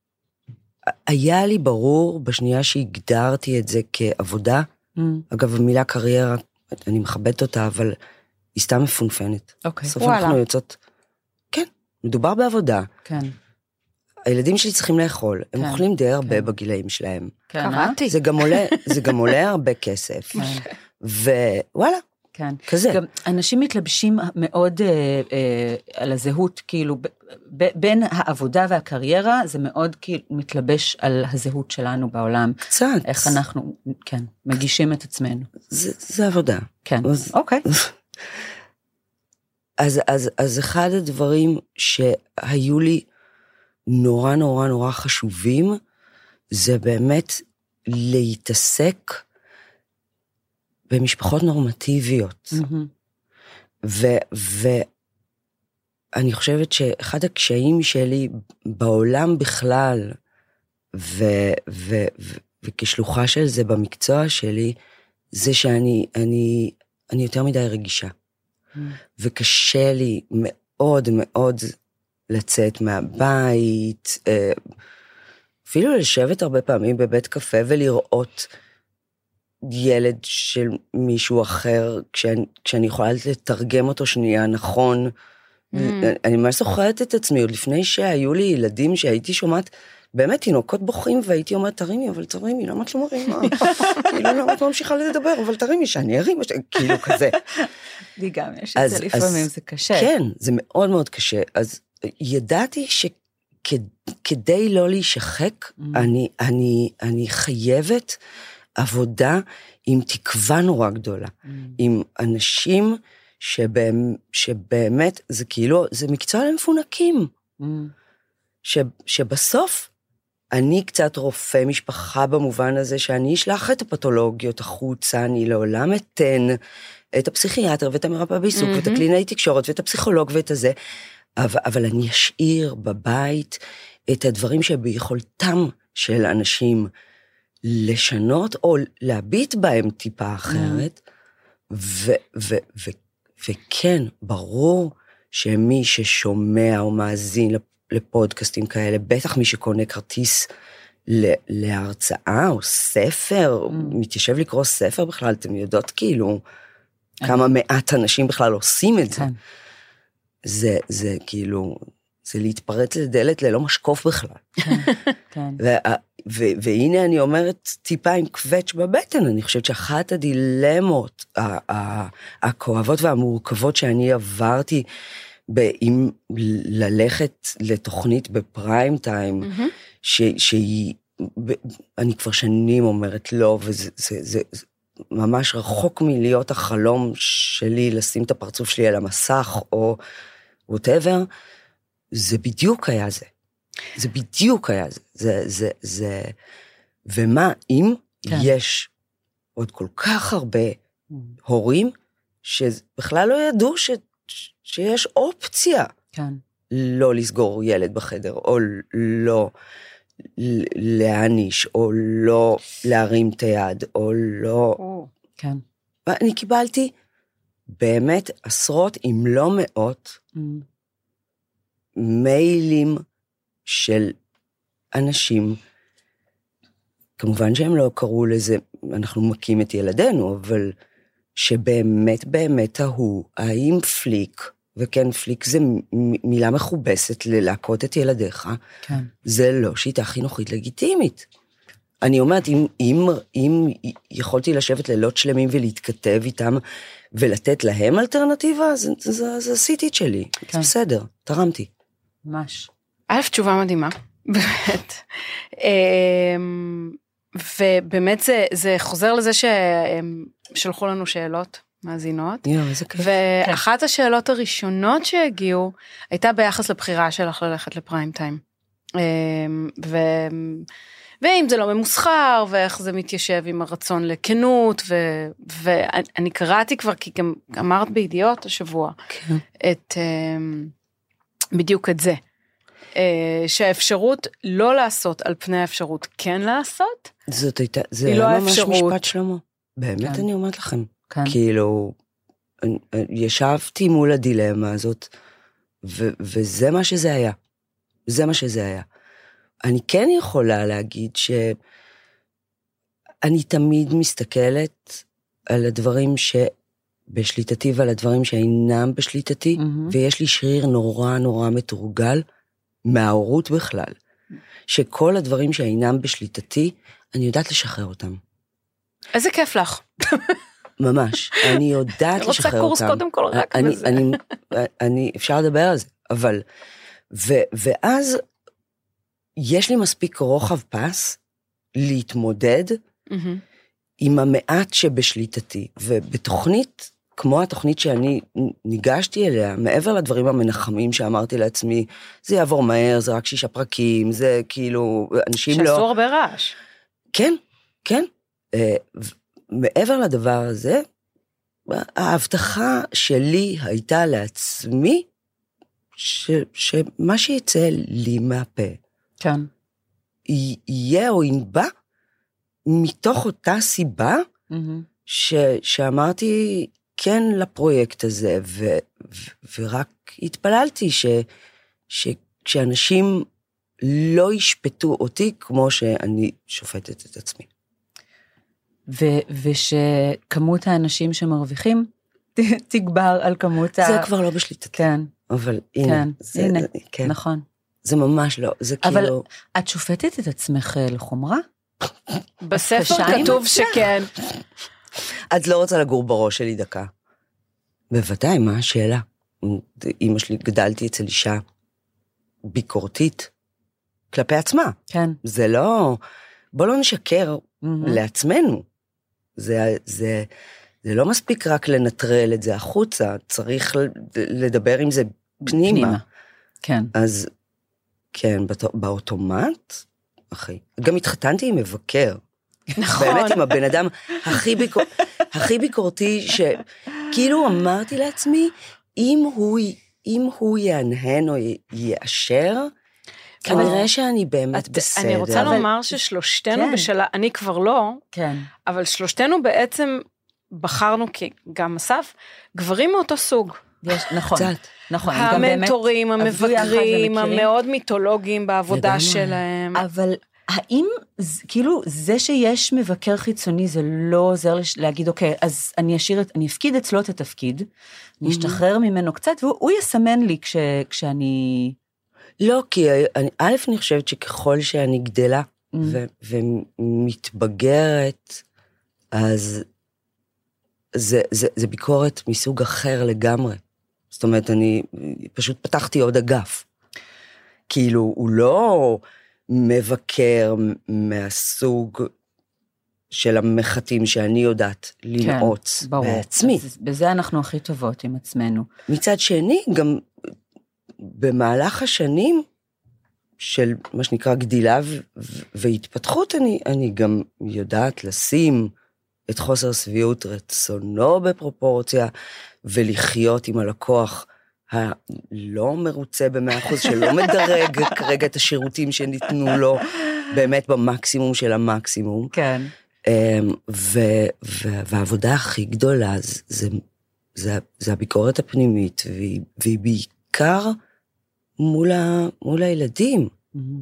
S4: היה לי ברור בשנייה שהגדרתי את זה כעבודה, mm. אגב, המילה קריירה, אני מכבדת אותה, אבל היא סתם מפונפנת.
S3: אוקיי,
S4: סוף אנחנו יוצאות, כן, מדובר בעבודה.
S3: כן.
S4: הילדים שלי צריכים לאכול, הם
S3: כן,
S4: אוכלים די הרבה
S3: כן.
S4: בגילאים שלהם.
S3: כן,
S2: קראתי.
S4: זה גם עולה, זה גם עולה הרבה כסף. ווואלה.
S3: כן.
S4: כזה.
S3: גם אנשים מתלבשים מאוד אה, אה, על הזהות, כאילו, ב, ב, בין העבודה והקריירה, זה מאוד כאילו מתלבש על הזהות שלנו בעולם.
S4: קצת.
S3: איך אנחנו, כן, מגישים את עצמנו.
S4: זה, זה עבודה.
S3: כן,
S4: אז,
S3: אוקיי.
S4: אז, אז, אז אחד הדברים שהיו לי נורא נורא נורא חשובים, זה באמת להתעסק במשפחות נורמטיביות. ואני חושבת שאחד הקשיים שלי בעולם בכלל, וכשלוחה של זה במקצוע שלי, זה שאני אני, אני יותר מדי רגישה. וקשה לי מאוד מאוד לצאת מהבית, אפילו לשבת הרבה פעמים בבית קפה ולראות ילד של מישהו אחר, כשאני, כשאני יכולה לתרגם אותו שנייה נכון, mm. אני ממש זוכרת את עצמי, עוד לפני שהיו לי ילדים שהייתי שומעת, באמת תינוקות בוכים, והייתי אומרת, תרימי, אבל תרימי, למה את לא מרימה? כאילו, למה את ממשיכה לדבר, אבל תרימי, שאני ארים, כאילו כזה.
S3: לי גם, יש את זה לפעמים, זה קשה.
S4: כן, זה מאוד מאוד קשה, אז ידעתי שכדי לא להישחק, mm. אני, אני, אני חייבת עבודה עם תקווה נורא גדולה, mm. עם אנשים שבאמת, שבאמת, זה כאילו, זה מקצוע למפונקים, mm. ש, שבסוף, אני קצת רופא משפחה במובן הזה, שאני אשלח את הפתולוגיות החוצה, אני לעולם אתן את הפסיכיאטר, ואת המרפא בעיסוק, mm-hmm. ואת הקלינאי תקשורת, ואת הפסיכולוג, ואת הזה, אבל, אבל אני אשאיר בבית את הדברים שביכולתם של אנשים לשנות, או להביט בהם טיפה אחרת, mm-hmm. ו, ו, ו, וכן, ברור שמי ששומע או מאזין לפודקאסטים כאלה, בטח מי שקונה כרטיס להרצאה או ספר, mm. מתיישב לקרוא ספר בכלל, אתם יודעות כאילו, אני... כמה מעט אנשים בכלל עושים את זה. כן. זה, זה כאילו, זה להתפרץ לדלת ללא משקוף בכלל. כן, כן. וה, ו, והנה אני אומרת טיפה עם קווץ' בבטן, אני חושבת שאחת הדילמות הכואבות והמורכבות שאני עברתי, עם ללכת לתוכנית בפריים טיים, mm-hmm. ש, שהיא, אני כבר שנים אומרת לא, וזה זה, זה, זה ממש רחוק מלהיות החלום שלי, לשים את הפרצוף שלי על המסך, או whatever, זה בדיוק היה זה. זה בדיוק היה זה. זה, זה, זה, ומה אם כן. יש עוד כל כך הרבה הורים, שבכלל לא ידעו ש... שיש אופציה כן. לא לסגור ילד בחדר, או לא להניש, או לא להרים את היד, או לא...
S3: כן.
S4: ואני קיבלתי באמת עשרות, אם לא מאות, mm. מיילים של אנשים, כמובן שהם לא קראו לזה, אנחנו מקים את ילדינו, אבל... שבאמת באמת ההוא, האם פליק, וכן פליק זה מילה מכובסת ללהקות את ילדיך, כן. זה לא שיטה חינוכית לגיטימית. אני אומרת, אם, אם, אם יכולתי לשבת לילות שלמים ולהתכתב איתם, ולתת להם אלטרנטיבה, אז, אז, אז עשיתי את שלי. כן. זה בסדר, תרמתי.
S3: ממש.
S2: א', תשובה מדהימה, באמת. ובאמת זה, זה חוזר לזה שהם שלחו לנו שאלות מאזינות.
S4: יו, איזה כיף.
S2: ואחת השאלות הראשונות שהגיעו, הייתה ביחס לבחירה שלך ללכת לפריים טיים. ו... ואם זה לא ממוסחר, ואיך זה מתיישב עם הרצון לכנות, ו... ואני קראתי כבר, כי גם אמרת בידיעות השבוע, כן. את, בדיוק את זה. שהאפשרות לא לעשות על פני האפשרות כן לעשות,
S4: זאת הייתה, זה היה לא ממש אפשרות. משפט שלמה. באמת כן. אני אומרת לכם. כן. כאילו, ישבתי מול הדילמה הזאת, ו- וזה מה שזה היה. זה מה שזה היה. אני כן יכולה להגיד שאני תמיד מסתכלת על הדברים שבשליטתי ועל הדברים שאינם בשליטתי, mm-hmm. ויש לי שריר נורא נורא מתורגל, מההורות בכלל, שכל הדברים שאינם בשליטתי, אני יודעת לשחרר אותם.
S2: איזה כיף לך.
S4: ממש, אני יודעת לשחרר אותם.
S2: רוצה קורס קודם כל רק
S4: אני,
S2: בזה.
S4: אני, אני, אפשר לדבר על זה, אבל, ו, ואז, יש לי מספיק רוחב פס, להתמודד, mm-hmm. עם המעט שבשליטתי, ובתוכנית, כמו התוכנית שאני ניגשתי אליה, מעבר לדברים המנחמים שאמרתי לעצמי, זה יעבור מהר, זה רק שישה פרקים, זה כאילו, אנשים לא...
S2: שעשו הרבה רעש.
S4: כן, כן. מעבר לדבר הזה, ההבטחה שלי הייתה לעצמי, ש, שמה שיצא לי מהפה,
S3: כן.
S4: יהיה או ינבע, מתוך אותה סיבה, mm-hmm. ש, שאמרתי, כן לפרויקט הזה, ו, ו, ורק התפללתי ש, שאנשים לא ישפטו אותי כמו שאני שופטת את עצמי.
S3: ו, ושכמות האנשים שמרוויחים תגבר על כמות
S4: ה... זה כבר לא בשליטת.
S3: כן.
S4: אבל הנה.
S3: כן,
S4: זה,
S3: הנה,
S4: כן.
S3: נכון.
S4: זה ממש לא, זה
S3: אבל
S4: כאילו...
S3: אבל את שופטת את עצמך לחומרה?
S2: בספר כתוב שכן.
S4: את לא רוצה לגור בראש שלי דקה. בוודאי, מה השאלה? אמא שלי גדלתי אצל אישה ביקורתית כלפי עצמה.
S3: כן.
S4: זה לא, בוא לא נשקר mm-hmm. לעצמנו. זה, זה, זה לא מספיק רק לנטרל את זה החוצה, צריך לדבר עם זה פנימה. פנימה.
S3: כן.
S4: אז כן, באוטומט, אחי. גם התחתנתי עם מבקר.
S2: נכון.
S4: באמת עם הבן אדם הכי, ביקור, הכי ביקורתי, שכאילו אמרתי לעצמי, אם הוא, אם הוא יענהן או יאשר, כנראה שאני באמת
S2: את,
S4: בסדר.
S2: אני רוצה
S4: אבל...
S2: לומר ששלושתנו כן. בשלה, אני כבר לא,
S3: כן.
S2: אבל שלושתנו בעצם בחרנו, גם אסף, גברים מאותו סוג.
S3: יש, נכון,
S4: קצת.
S3: נכון.
S2: המנטורים, המבקרים, המאוד מיתולוגיים בעבודה שלהם.
S3: אבל האם, כאילו, זה שיש מבקר חיצוני, זה לא עוזר להגיד, אוקיי, אז אני אשאיר, אני אפקיד אצלו את התפקיד, אני אשתחרר ממנו קצת, והוא יסמן לי כש, כשאני...
S4: לא, כי א', אני חושבת שככל שאני גדלה, ו- ומתבגרת, אז זה, זה, זה ביקורת מסוג אחר לגמרי. זאת אומרת, אני פשוט פתחתי עוד אגף. כאילו, הוא לא מבקר מהסוג של המחטים שאני יודעת לנעוץ
S3: כן, ברור.
S4: בעצמי.
S3: אז בזה אנחנו הכי טובות עם עצמנו.
S4: מצד שני, גם במהלך השנים של מה שנקרא גדילה והתפתחות, אני, אני גם יודעת לשים את חוסר סביעות רצונו בפרופורציה, ולחיות עם הלקוח הלא מרוצה במאה אחוז, שלא מדרג כרגע את השירותים שניתנו לו, באמת במקסימום של המקסימום.
S3: כן.
S4: ו- ו- והעבודה הכי גדולה, זה, זה, זה הביקורת הפנימית, והיא, והיא בעיקר מול, ה, מול הילדים.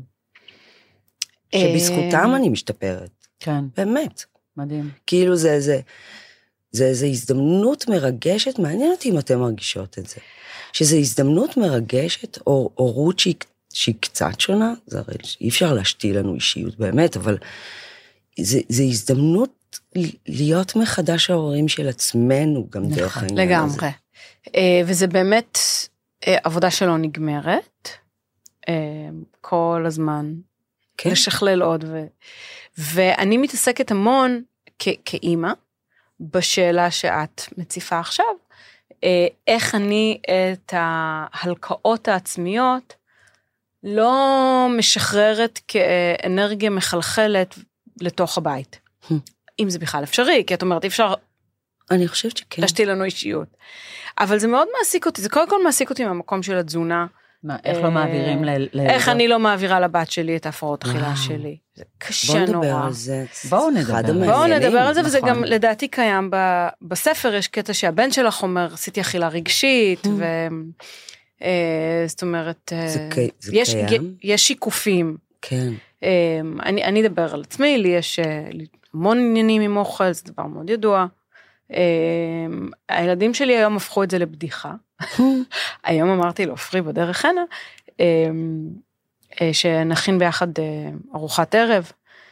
S4: שבזכותם אני משתפרת.
S3: כן.
S4: באמת.
S3: מדהים.
S4: כאילו זה, זה, זה, זה הזדמנות מרגשת, מעניין אותי אם אתם מרגישות את זה. שזה הזדמנות מרגשת, או הורות שהיא, שהיא קצת שונה, זה הרי אי אפשר להשתיל לנו אישיות באמת, אבל זה, זה הזדמנות להיות מחדש ההורים של עצמנו, גם דרך העניין הזה.
S2: לגמרי. וזה באמת עבודה שלא נגמרת, כל הזמן, כן. לשכלל עוד, ו... ואני מתעסקת המון כ- כאימא, בשאלה שאת מציפה עכשיו, איך אני את ההלקאות העצמיות, לא משחררת כאנרגיה מחלחלת לתוך הבית. אם זה בכלל אפשרי, כי את אומרת, אי אפשר...
S4: אני חושבת שכן.
S2: להשתיל לנו אישיות. אבל זה מאוד מעסיק אותי, זה קודם כל מעסיק אותי מהמקום של התזונה.
S3: מה, איך לא מעבירים ל...
S2: איך אני לא מעבירה לבת שלי את ההפרעות אכילה שלי. זה קשה נורא.
S4: בואו נדבר על זה.
S3: בואו נדבר.
S2: בואו נדבר על זה, וזה גם לדעתי קיים בספר, יש קטע שהבן שלך אומר, עשיתי אכילה רגשית, זאת אומרת, יש שיקופים.
S4: כן.
S2: אני אדבר על עצמי, לי יש המון עניינים עם אוכל, זה דבר מאוד ידוע. הילדים שלי היום הפכו את זה לבדיחה. היום אמרתי לו, פרי בדרך הנה, שנכין ביחד ארוחת ערב,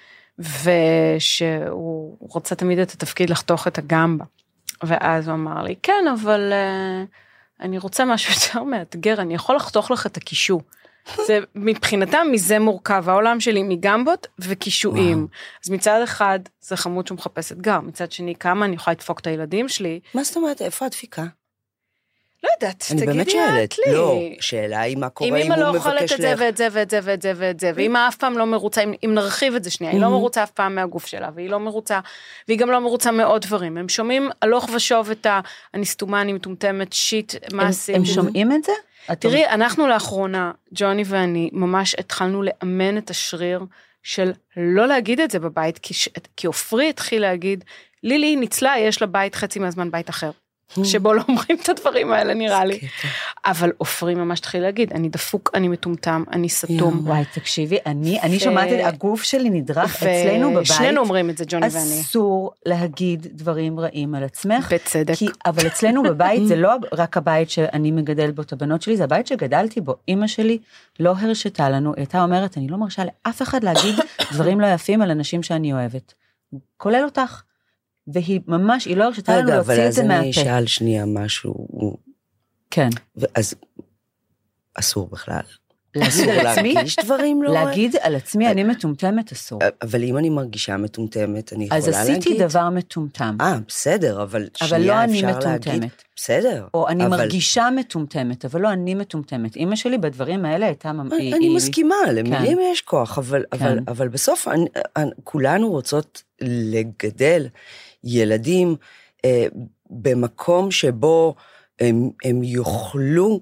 S2: ושהוא רוצה תמיד את התפקיד לחתוך את הגמבה. ואז הוא אמר לי, כן, אבל אני רוצה משהו יותר מאתגר, אני יכול לחתוך לך את הקישור. זה מבחינתם מזה מורכב, העולם שלי מגמבות וקישואים. אז מצד אחד זה חמוד שהוא מחפש אתגר, מצד שני כמה אני יכולה לדפוק את הילדים שלי.
S4: מה זאת אומרת, איפה הדפיקה?
S2: לא יודעת, תגידי
S4: אני באמת שואלת, לא, שאלה היא מה קורה אם הוא מבקש לך.
S2: אם אמא לא אוכלת את זה ואת זה ואת זה ואת זה ואת זה, ואמא אף פעם לא מרוצה, אם נרחיב את זה שנייה, היא לא מרוצה אף פעם מהגוף שלה, והיא לא מרוצה, והיא גם לא מרוצה מעוד דברים, הם שומעים הלוך ושוב את ה, אני סתומה, אני מטומטמת, שיט, מה עושים?
S3: הם שומעים את זה?
S2: תראי, אנחנו לאחרונה, ג'וני ואני, ממש התחלנו לאמן את השריר של לא להגיד את זה בבית, כי אופרי התחיל להגיד, לילי ניצלה, יש לה בית חצי מהזמן בית אחר. שבו לא אומרים את הדברים האלה, נראה לי. אבל אופרי ממש תחיל להגיד, אני דפוק, אני מטומטם, אני סתום.
S3: וואי, תקשיבי, אני שומעת את הגוף שלי נדרך אצלנו בבית.
S2: שנינו אומרים את זה, ג'וני ואני.
S3: אסור להגיד דברים רעים על עצמך.
S2: בצדק.
S3: אבל אצלנו בבית, זה לא רק הבית שאני מגדל בו את הבנות שלי, זה הבית שגדלתי בו. אמא שלי לא הרשתה לנו, הייתה אומרת, אני לא מרשה לאף אחד להגיד דברים לא יפים על אנשים שאני אוהבת. כולל אותך. והיא ממש, היא לא הרשתה לנו להוציא את זה מהפה.
S4: אבל אז אני אשאל שנייה משהו.
S3: כן.
S4: אז אסור בכלל.
S3: להגיד על עצמי?
S4: להרגיש דברים לא...
S3: להגיד על עצמי, אני מטומטמת אסור.
S4: אבל אם אני מרגישה מטומטמת, אני יכולה להגיד...
S3: אז עשיתי דבר מטומטם.
S4: אה, בסדר, אבל
S3: שנייה אפשר להגיד...
S4: בסדר.
S3: או אני מרגישה מטומטמת, אבל לא אני מטומטמת. אמא שלי בדברים האלה הייתה...
S4: אני מסכימה, למילים יש כוח, אבל בסוף כולנו רוצות לגדל ילדים במקום שבו הם יוכלו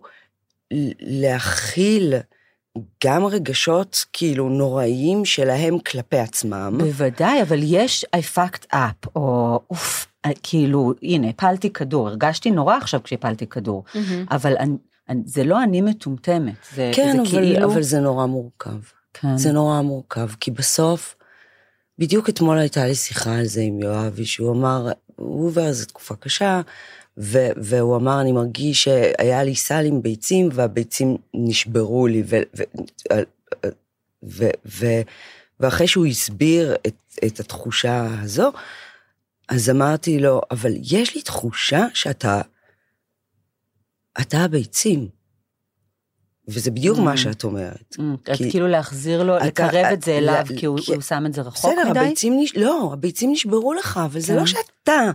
S4: להכיל גם רגשות כאילו נוראיים שלהם כלפי עצמם.
S3: בוודאי, אבל יש I fucked up, או אוף, כאילו, הנה, הפלתי כדור, הרגשתי נורא עכשיו כשהפלתי כדור, אבל אני, זה לא אני מטומטמת. זה,
S4: כן,
S3: זה
S4: אבל,
S3: כאילו...
S4: אבל זה נורא מורכב.
S3: כן.
S4: זה נורא מורכב, כי בסוף, בדיוק אתמול הייתה לי שיחה על זה עם יואבי, שהוא אמר, הוא עובר איזו תקופה קשה, ו- והוא אמר, אני מרגיש שהיה לי סל עם ביצים, והביצים נשברו לי, ו- ו- ו- ו- ואחרי שהוא הסביר את, את התחושה הזו, אז אמרתי לו, אבל יש לי תחושה שאתה, אתה הביצים, וזה בדיוק מה שאת אומרת.
S3: את כאילו להחזיר לו, לקרב את זה אליו, כי הוא שם את זה רחוק מדי?
S4: בסדר, הביצים, לא, הביצים נשברו לך, אבל זה לא שאתה.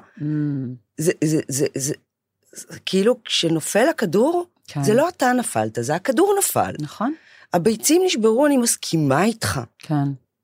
S4: זה כאילו, כשנופל הכדור, זה לא אתה נפלת, זה הכדור נפל.
S3: נכון.
S4: הביצים נשברו, אני מסכימה איתך.
S3: כן.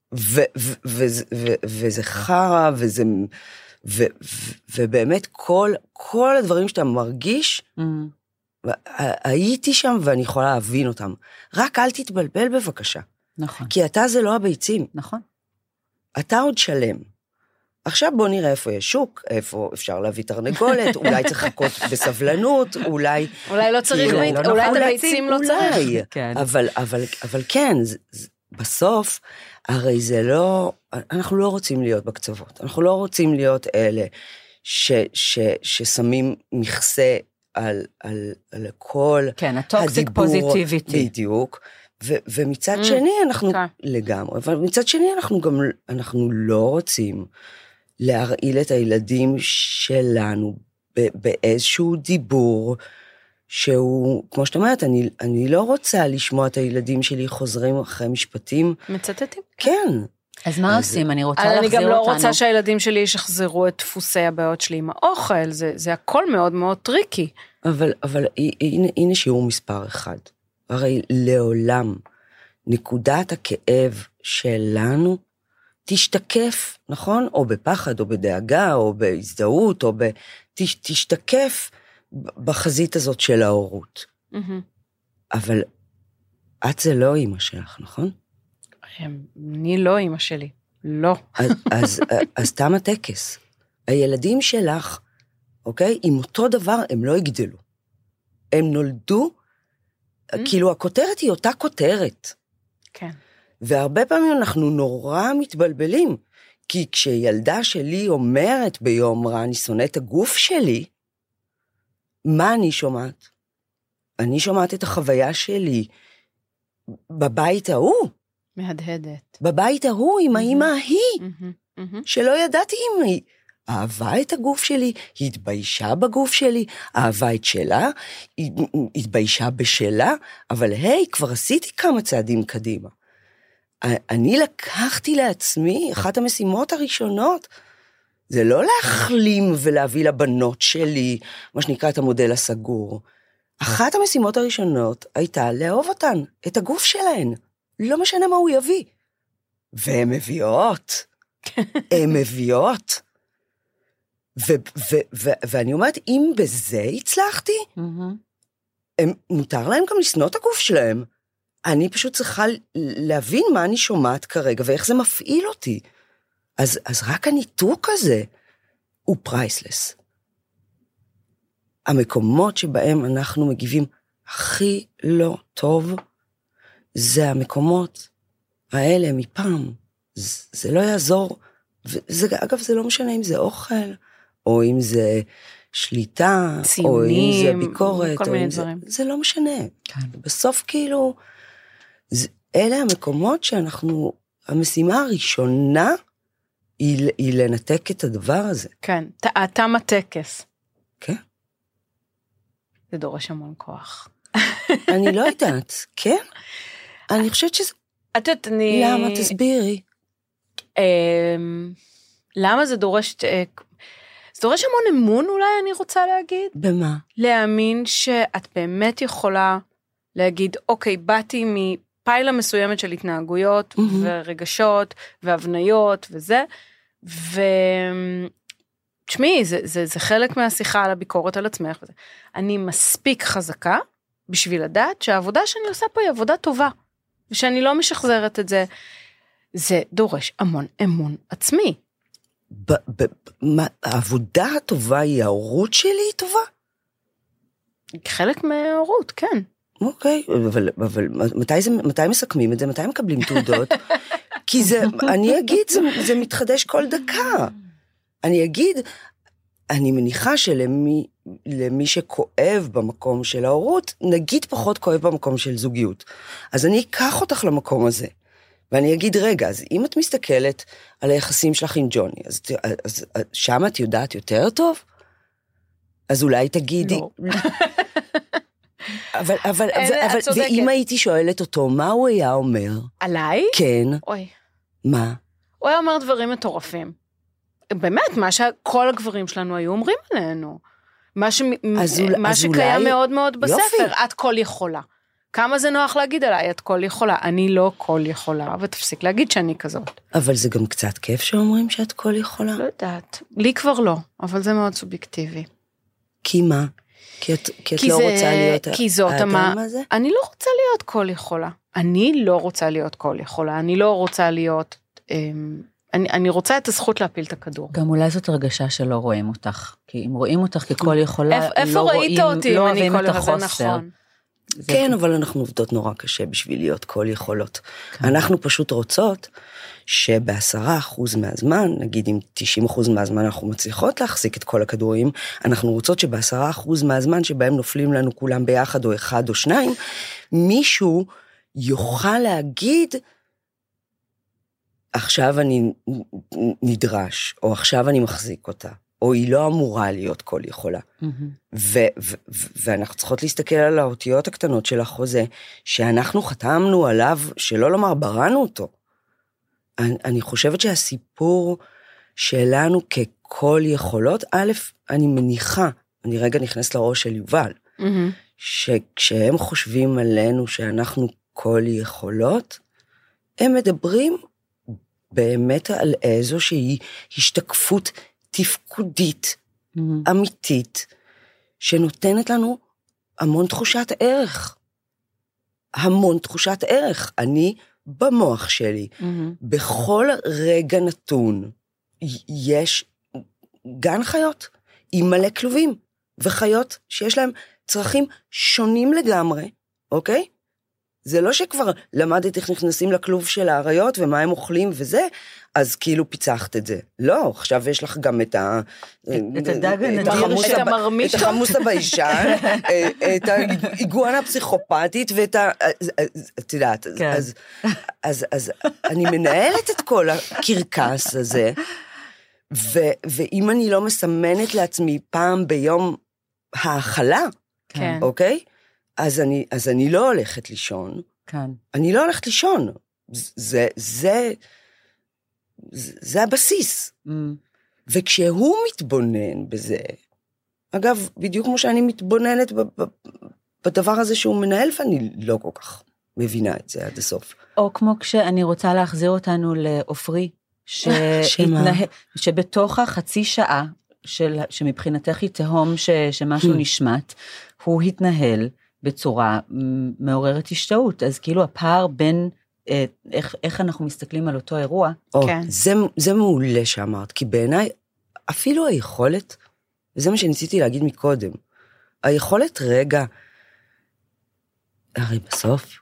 S4: וזה חרא, וזה... ובאמת כל הדברים שאתה מרגיש, הייתי שם ואני יכולה להבין אותם. רק אל תתבלבל בבקשה.
S3: נכון.
S4: כי אתה זה לא הביצים.
S3: נכון.
S4: אתה עוד שלם. עכשיו בוא נראה איפה יש שוק, איפה אפשר להביא תרנגולת, אולי צריך לחכות בסבלנות, אולי...
S2: אולי לא צריך, אולי את הביצים לא צריך.
S4: אבל כן, בסוף, הרי זה לא... אנחנו לא רוצים להיות בקצוות. אנחנו לא רוצים להיות אלה ששמים מכסה על, על, על כל
S3: כן, הטוקסיק פוזיטיביטי.
S4: בדיוק. ו, ומצד mm, שני אנחנו okay. לגמרי, אבל מצד שני אנחנו גם, אנחנו לא רוצים להרעיל את הילדים שלנו ב, באיזשהו דיבור, שהוא, כמו שאת אומרת, אני, אני לא רוצה לשמוע את הילדים שלי חוזרים אחרי משפטים.
S2: מצטטים?
S4: כן.
S3: אז מה אז, עושים? אני רוצה להחזיר אותנו.
S2: אני גם לא רוצה שהילדים שלי ישחזרו את דפוסי הבעיות שלי עם האוכל, זה, זה הכל מאוד מאוד טריקי.
S4: אבל, אבל הנה, הנה שיעור מספר אחד. הרי לעולם נקודת הכאב שלנו תשתקף, נכון? או בפחד, או בדאגה, או בהזדהות, או ב... תש, תשתקף בחזית הזאת של ההורות. Mm-hmm. אבל את זה לא אמא שלך, נכון?
S2: אני לא אמא שלי, לא.
S4: אז, אז, אז תם הטקס. הילדים שלך, אוקיי, עם אותו דבר הם לא יגדלו. הם נולדו, mm. כאילו הכותרת היא אותה כותרת.
S2: כן.
S4: והרבה פעמים אנחנו נורא מתבלבלים, כי כשילדה שלי אומרת ביום רע, אני שונא את הגוף שלי, מה אני שומעת? אני שומעת את החוויה שלי בבית ההוא.
S2: מהדהדת.
S4: בבית ההוא עם האמא ההיא, שלא ידעתי אם היא אהבה את הגוף שלי, היא התביישה בגוף שלי, אהבה את שלה, היא התביישה בשלה, אבל היי, כבר עשיתי כמה צעדים קדימה. אני לקחתי לעצמי, אחת המשימות הראשונות, זה לא להחלים ולהביא לבנות שלי, מה שנקרא את המודל הסגור. אחת המשימות הראשונות הייתה לאהוב אותן, את הגוף שלהן. לא משנה מה הוא יביא. והן מביאות. הן מביאות. ואני אומרת, אם בזה הצלחתי, מותר להם גם לשנוא את הגוף שלהם. אני פשוט צריכה להבין מה אני שומעת כרגע, ואיך זה מפעיל אותי. אז, אז רק הניתוק הזה הוא פרייסלס. המקומות שבהם אנחנו מגיבים הכי לא טוב, זה המקומות האלה מפעם. זה, זה לא יעזור, וזה, אגב, זה לא משנה אם זה אוכל, או אם זה שליטה,
S2: ציונים,
S4: או אם זה ביקורת,
S2: כל
S4: או
S2: מיני
S4: אם זה,
S2: דברים.
S4: זה לא משנה.
S3: כן.
S4: בסוף כאילו, זה, אלה המקומות שאנחנו, המשימה הראשונה, היא, היא לנתק את הדבר הזה.
S2: כן, תם הטקס.
S4: כן.
S2: זה דורש המון כוח.
S4: אני לא יודעת, כן? אני חושבת שזה...
S2: את יודעת, אני...
S4: למה? תסבירי.
S2: למה זה דורש... זה דורש המון אמון אולי, אני רוצה להגיד.
S4: במה?
S2: להאמין שאת באמת יכולה להגיד, אוקיי, באתי מפיילה מסוימת של התנהגויות ורגשות והבניות וזה, ותשמעי, זה, זה, זה חלק מהשיחה על הביקורת על עצמך וזה. אני מספיק חזקה בשביל לדעת שהעבודה שאני עושה פה היא עבודה טובה, ושאני לא משחזרת את זה. זה דורש המון אמון עצמי.
S4: ב- ב- מה, העבודה הטובה היא ההורות שלי היא טובה?
S2: חלק מההורות, כן.
S4: אוקיי, אבל, אבל מתי, זה, מתי מסכמים את זה? מתי מקבלים תעודות? כי זה, אני אגיד, זה, זה מתחדש כל דקה. אני אגיד, אני מניחה שלמי למי שכואב במקום של ההורות, נגיד פחות כואב במקום של זוגיות. אז אני אקח אותך למקום הזה. ואני אגיד, רגע, אז אם את מסתכלת על היחסים שלך עם ג'וני, אז, אז, אז שם את יודעת יותר טוב? אז אולי תגידי... לא. אבל, אבל, אין, אבל, ואם הייתי שואלת אותו, מה הוא היה אומר?
S2: עליי?
S4: כן.
S2: אוי.
S4: מה?
S2: הוא היה אומר דברים מטורפים. באמת, מה שכל הגברים שלנו היו אומרים עלינו. מה, ש... מה שקיים אולי... מאוד מאוד בספר, יופי. את כל יכולה. כמה זה נוח להגיד עליי, את כל יכולה. אני לא כל יכולה, ותפסיק להגיד שאני כזאת.
S4: אבל זה גם קצת כיף שאומרים שאת כל יכולה?
S2: לא יודעת. לי כבר לא, אבל זה מאוד סובייקטיבי.
S4: כי מה? כי את, כי את כי לא זה, רוצה להיות
S2: כי זאת האדם הזה? אני לא רוצה להיות כל יכולה. אני לא רוצה להיות כל יכולה. אני לא רוצה להיות... אמ, אני, אני רוצה את הזכות להפיל את הכדור.
S3: גם אולי זאת הרגשה שלא רואים אותך. כי אם רואים אותך ככל יכולה,
S2: איפה
S3: לא
S2: ראית
S3: רואים,
S2: אותי
S3: לא
S2: אם אני כל
S3: החוסר.
S2: נכון.
S4: כן, אבל אנחנו עובדות נורא קשה בשביל להיות כל יכולות. אנחנו פשוט רוצות שבעשרה אחוז מהזמן, נגיד אם תשעים אחוז מהזמן אנחנו מצליחות להחזיק את כל הכדורים, אנחנו רוצות שבעשרה אחוז מהזמן שבהם נופלים לנו כולם ביחד או אחד או שניים, מישהו יוכל להגיד, עכשיו אני נדרש, או עכשיו אני מחזיק אותה, או היא לא אמורה להיות כל יכולה. Mm-hmm. ו- ו- ו- ואנחנו צריכות להסתכל על האותיות הקטנות של החוזה, שאנחנו חתמנו עליו, שלא לומר, בראנו אותו. אני, אני חושבת שהסיפור שלנו ככל יכולות, א', אני מניחה, אני רגע נכנס לראש של יובל, mm-hmm. שכשהם חושבים עלינו שאנחנו כל יכולות, הם מדברים באמת על איזושהי השתקפות תפקודית, mm-hmm. אמיתית, שנותנת לנו המון תחושת ערך. המון תחושת ערך. אני במוח שלי, mm-hmm. בכל רגע נתון, יש גן חיות עם מלא כלובים, וחיות שיש להם צרכים שונים לגמרי, אוקיי? זה לא שכבר למדת איך נכנסים לכלוב של האריות, ומה הם אוכלים וזה, אז כאילו פיצחת את זה. לא, עכשיו יש לך גם את ה...
S3: את הדג הנדיר,
S2: את המרמיתות.
S4: את החמוס הביישן, את האיגואנה הפסיכופתית, ואת ה... את יודעת, אז אני מנהלת את כל הקרקס הזה, ואם אני לא מסמנת לעצמי פעם ביום האכלה, אוקיי? אז אני, אז אני לא הולכת לישון.
S3: כן.
S4: אני לא הולכת לישון. זה, זה, זה הבסיס. Mm. וכשהוא מתבונן בזה, אגב, בדיוק כמו שאני מתבוננת בדבר הזה שהוא מנהל, ואני לא כל כך מבינה את זה עד הסוף.
S3: או כמו כשאני רוצה להחזיר אותנו לאופרי, שהתנה... שבתוך החצי שעה, של... שמבחינתך היא תהום ש... שמשהו נשמט, הוא התנהל, בצורה מעוררת השתאות, אז כאילו הפער בין, אה, איך, איך אנחנו מסתכלים על אותו אירוע.
S4: או, כן. זה, זה מעולה שאמרת, כי בעיניי, אפילו היכולת, וזה מה שניסיתי להגיד מקודם, היכולת רגע, הרי בסוף,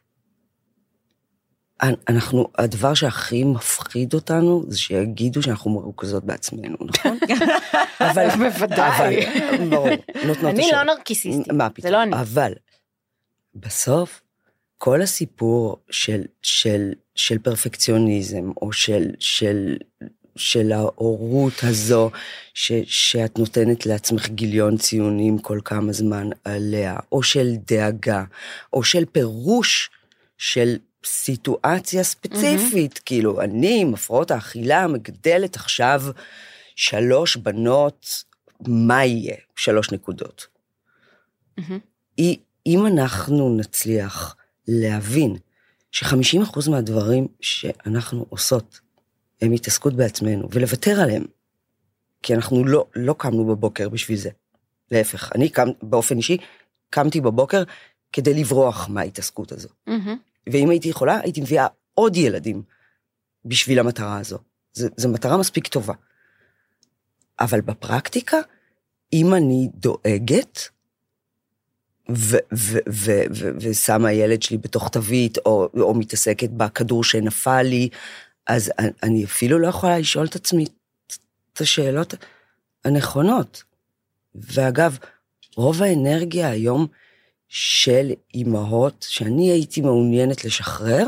S4: אנחנו, הדבר שהכי מפחיד אותנו, זה שיגידו שאנחנו מרוכזות בעצמנו, נכון?
S2: אבל, בוודאי.
S4: אבל, ברור, נותנות
S2: אני לא נרקיסיסטית, זה לא אני.
S4: אבל, בסוף, כל הסיפור של, של, של פרפקציוניזם, או של, של, של ההורות הזו, ש, שאת נותנת לעצמך גיליון ציונים כל כמה זמן עליה, או של דאגה, או של פירוש של סיטואציה ספציפית, mm-hmm. כאילו, אני עם הפרעות האכילה מגדלת עכשיו שלוש בנות, מה יהיה? שלוש נקודות. Mm-hmm. היא, אם אנחנו נצליח להבין ש-חמישים אחוז מהדברים שאנחנו עושות, הם התעסקות בעצמנו, ולוותר עליהם, כי אנחנו לא, לא קמנו בבוקר בשביל זה. להפך, אני קם, באופן אישי, קמתי בבוקר כדי לברוח מההתעסקות הזו. Mm-hmm. ואם הייתי יכולה, הייתי מביאה עוד ילדים בשביל המטרה הזו. זו, זו מטרה מספיק טובה. אבל בפרקטיקה, אם אני דואגת, ושמה הילד שלי בתוך תווית, או, או מתעסקת בכדור שנפל לי, אז אני אפילו לא יכולה לשאול את עצמי את השאלות הנכונות. ואגב, רוב האנרגיה היום של אימהות, שאני הייתי מעוניינת לשחרר,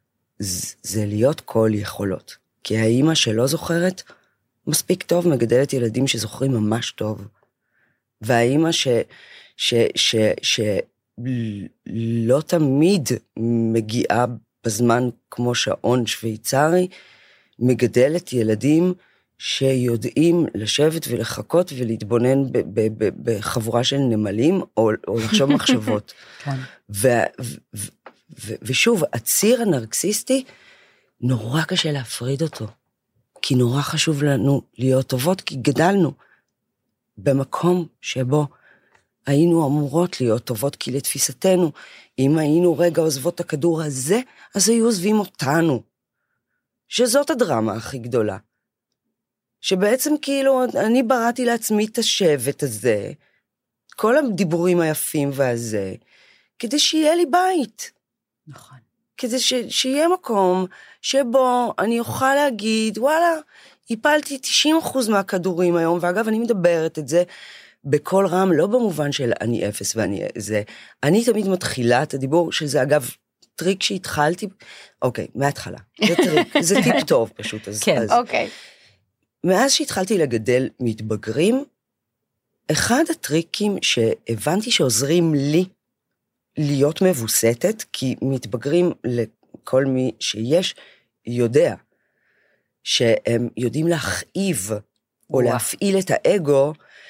S4: זה להיות כל יכולות. כי האימא שלא זוכרת, מספיק טוב, מגדלת ילדים שזוכרים ממש טוב. והאימא ש... ש... ש... ש... לא תמיד מגיעה בזמן כמו שעון שוויצרי, מגדלת ילדים שיודעים לשבת ולחכות ולהתבונן בחבורה של נמלים, או, או לחשוב מחשבות. ו, ו, ו, ו, ושוב, הציר הנרקסיסטי, נורא קשה להפריד אותו, כי נורא חשוב לנו להיות טובות, כי גדלנו במקום שבו היינו אמורות להיות טובות, כי לתפיסתנו, אם היינו רגע עוזבות את הכדור הזה, אז היו עוזבים אותנו. שזאת הדרמה הכי גדולה. שבעצם כאילו, אני בראתי לעצמי את השבט הזה, כל הדיבורים היפים והזה, כדי שיהיה לי בית.
S3: נכון.
S4: כדי ש, שיהיה מקום שבו אני אוכל להגיד, וואלה, הפלתי תשעים אחוז מהכדורים היום, ואגב, אני מדברת את זה בכל רם, לא במובן של אני אפס ואני זה, אני תמיד מתחילה את הדיבור, שזה אגב טריק שהתחלתי, אוקיי, מההתחלה, זה טריק, זה טיפ טוב פשוט. אז,
S2: כן,
S4: אז,
S2: אוקיי.
S4: מאז שהתחלתי לגדל מתבגרים, אחד הטריקים שהבנתי שעוזרים לי להיות מבוסתת, כי מתבגרים לכל מי שיש, יודע שהם יודעים להכאיב, או וואו. להפעיל את האגו,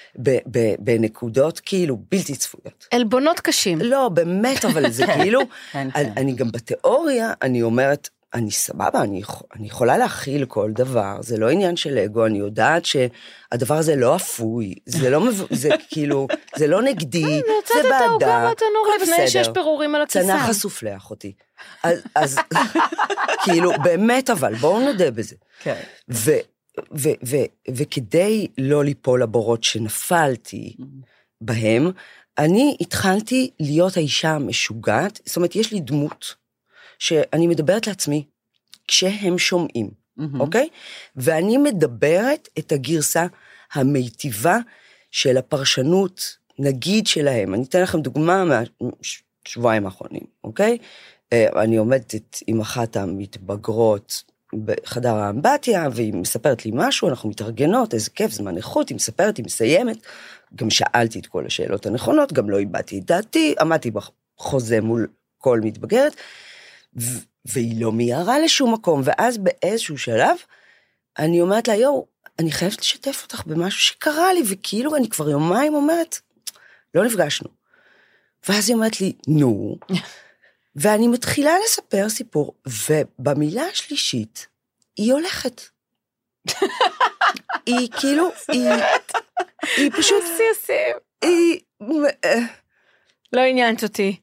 S4: בנקודות כאילו בלתי צפויות.
S2: אלבונות קשים.
S4: לא, באמת, אבל זה כאילו, אני גם בתיאוריה, אני אומרת, אני סבבה, אני, אני יכולה להכיל כל דבר, זה לא עניין של אגו, אני יודעת שהדבר הזה לא אפוי, זה לא, זה כאילו, זה לא נגדי, זה בעדה,
S2: הכל לפני שיש פירורים על הכיסם.
S4: צנח הסופלה, אחותי. אז, אז כאילו, באמת אבל, בואו נודה בזה.
S3: כן.
S4: ו... ו- ו- וכדי לא ליפול לבורות שנפלתי בהם, אני התחלתי להיות האישה המשוגעת, זאת אומרת, יש לי דמות שאני מדברת לעצמי כשהם שומעים, אוקיי? ואני מדברת את הגרסה המיטיבה של הפרשנות, נגיד שלהם. אני אתן לכם דוגמה מהשבועיים האחרונים, אוקיי? אני עומדת עם אחת המתבגרות, בחדר האמבטיה, והיא מספרת לי משהו, אנחנו מתארגנות, איזה כיף, זמן איכות, היא מספרת, היא מסיימת, גם שאלתי את כל השאלות הנכונות, גם לא איבדתי את דעתי, עמדתי בחוזה מול כל מתבגרת, ו- והיא לא מיירה לשום מקום, ואז באיזשהו שלב, אני אומרת לה, יו, אני חייבת לשתף אותך במשהו שקרה לי, וכאילו אני כבר יומיים אומרת, לא נפגשנו. ואז היא אומרת לי, נו, ואני מתחילה לספר סיפור, ובמילה השלישית, היא הולכת. היא כאילו, היא, היא פשוט, היא,
S2: לא עניינת אותי.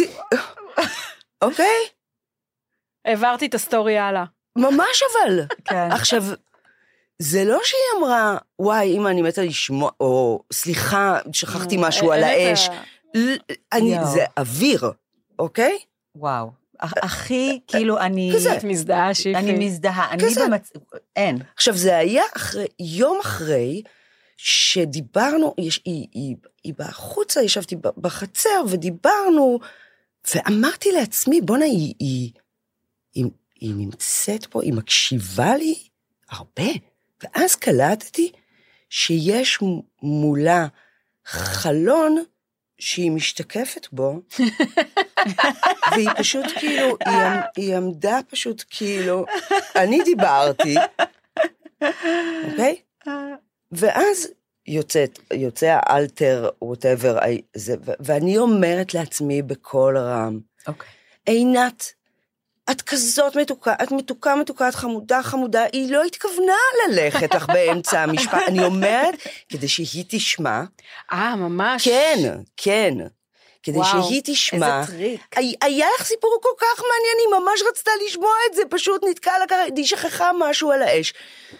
S4: אוקיי?
S2: העברתי את הסטורי הלאה.
S4: ממש אבל. עכשיו, זה לא שהיא אמרה, וואי, אמא, אני מתה לשמוע, או סליחה, שכחתי משהו על האש. זה אוויר, אוקיי?
S3: וואו, הכי, כאילו, אני...
S4: כזה.
S2: את מזדהה, שיפי.
S3: אני מזדהה, אני במצ... אין.
S4: עכשיו, זה היה אחרי, יום אחרי, שדיברנו, יש, היא, היא, היא בחוצה, ישבתי בחצר, ודיברנו, ואמרתי לעצמי, בונה, היא, היא, היא, היא נמצאת פה, היא מקשיבה לי הרבה, ואז קלטתי, שיש מולה חלון, שהיא משתקפת בו, והיא פשוט כאילו, היא, היא עמדה פשוט כאילו, אני דיברתי, אוקיי? ואז יוצאת, יוצא האלטר, whatever, זה, ואני אומרת לעצמי בכל רם,
S3: אוקיי.
S4: עינת, את כזאת מתוקה, את מתוקה, מתוקה, את חמודה, חמודה, היא לא התכוונה ללכת לך באמצע המשפט, אני אומרת, כדי שהיא תשמע.
S2: אה, ממש.
S4: כן, כן. כדי
S2: וואו,
S4: שהיא תשמע.
S2: איזה טריק.
S4: היה לך סיפור כל כך מעניין, היא ממש רצתה לשמוע את זה, פשוט נתקע לה, היא שכחה משהו על האש.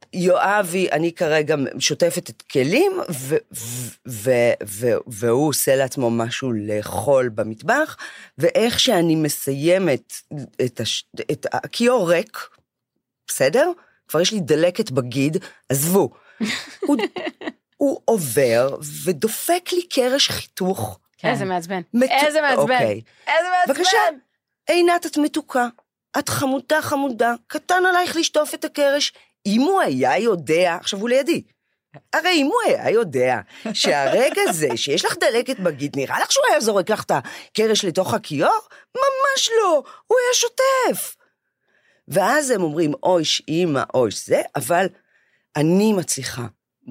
S4: יואבי, אני כרגע שוטפת את כלים, ו- ו- ו- והוא עושה לעצמו משהו לאכול במטבח, ואיך שאני מסיימת את, הש- את הכיור ריק, בסדר? כבר יש לי דלקת בגיד, עזבו. הוא, הוא עובר ודופק לי קרש חיתוך.
S2: איזה מעצבן.
S4: מת...
S2: איזה מעצבן.
S4: אוקיי.
S2: איזה מעצבן.
S4: בבקשה, עינת, את מתוקה, את חמודה חמודה, קטן עלייך לשטוף את הקרש, אם הוא היה יודע, עכשיו הוא לידי, הרי אם הוא היה יודע שהרגע הזה שיש לך דלקת בגיד, נראה לך שהוא היה זורק לך את הקרש לתוך הכיור? ממש לא, הוא היה שוטף. ואז הם אומרים, אויש אמא, אויש זה, אבל אני מצליחה.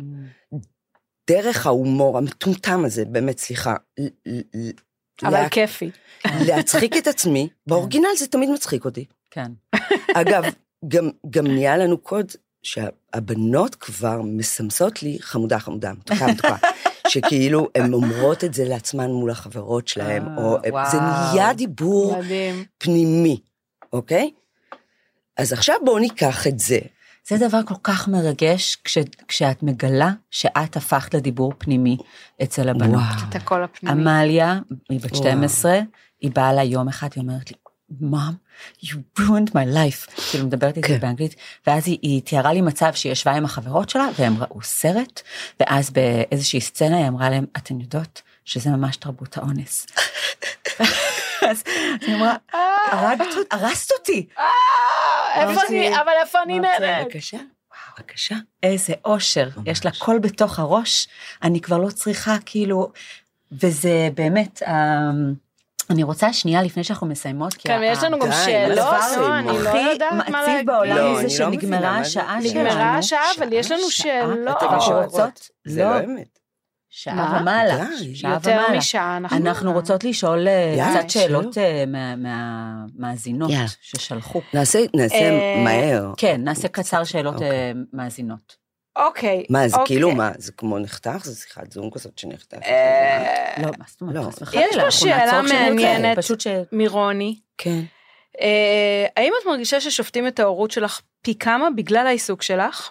S4: דרך ההומור המטומטם הזה, באמת סליחה.
S2: אבל כיפי.
S4: להצחיק את עצמי, באורגינל זה תמיד מצחיק אותי.
S3: כן.
S4: אגב, גם, גם נהיה לנו קוד שהבנות כבר מסמסות לי חמודה חמודה, מתוקה מתוקה, שכאילו הן אומרות את זה לעצמן מול החברות שלהן, או זה נהיה דיבור פנימי, אוקיי? אז עכשיו בואו ניקח את זה.
S3: זה דבר כל כך מרגש, כש, כשאת מגלה שאת הפכת לדיבור פנימי אצל הבנות.
S2: את הקול הפנימי.
S3: אמליה, היא בת שתים עשרה, היא באה לה יום אחד, היא אומרת לי, Mom, you ruined my life. כאילו מדברת איתי באנגלית, ואז היא, היא תיארה לי מצב שהיא ישבה עם החברות שלה, והם ראו סרט, ואז באיזושהי סצנה היא אמרה להם, אתן יודעות שזה ממש תרבות האונס. אז היא אמרה, הרסת אותי.
S2: אבל איפה אני נהנית?
S4: בבקשה, בבקשה.
S3: איזה אושר, יש לה קול בתוך הראש, אני כבר לא צריכה, כאילו, וזה באמת, אני רוצה שנייה לפני שאנחנו מסיימות,
S2: כן, יש לנו גם שאלות, אני לא יודעת מה להגיד.
S3: מעציב בעולם זה שנגמרה השעה שלנו.
S2: נגמרה השעה, אבל יש לנו שאלות.
S4: אתם רוצות? זה לא אמת.
S3: שעה ומעלה, שעה ומעלה.
S2: יותר משעה.
S3: אנחנו רוצות לשאול קצת שאלות מהמאזינות ששלחו.
S4: נעשה מהר.
S3: כן, נעשה קצר שאלות מאזינות.
S2: אוקיי.
S4: מה, זה כאילו מה? זה כמו נחתך? זה שיחת זום כזאת שנחתך?
S3: לא, מה זאת אומרת?
S2: יש פה שאלה מעניינת מרוני.
S4: כן.
S2: האם את מרגישה ששופטים את ההורות שלך פי כמה בגלל העיסוק שלך?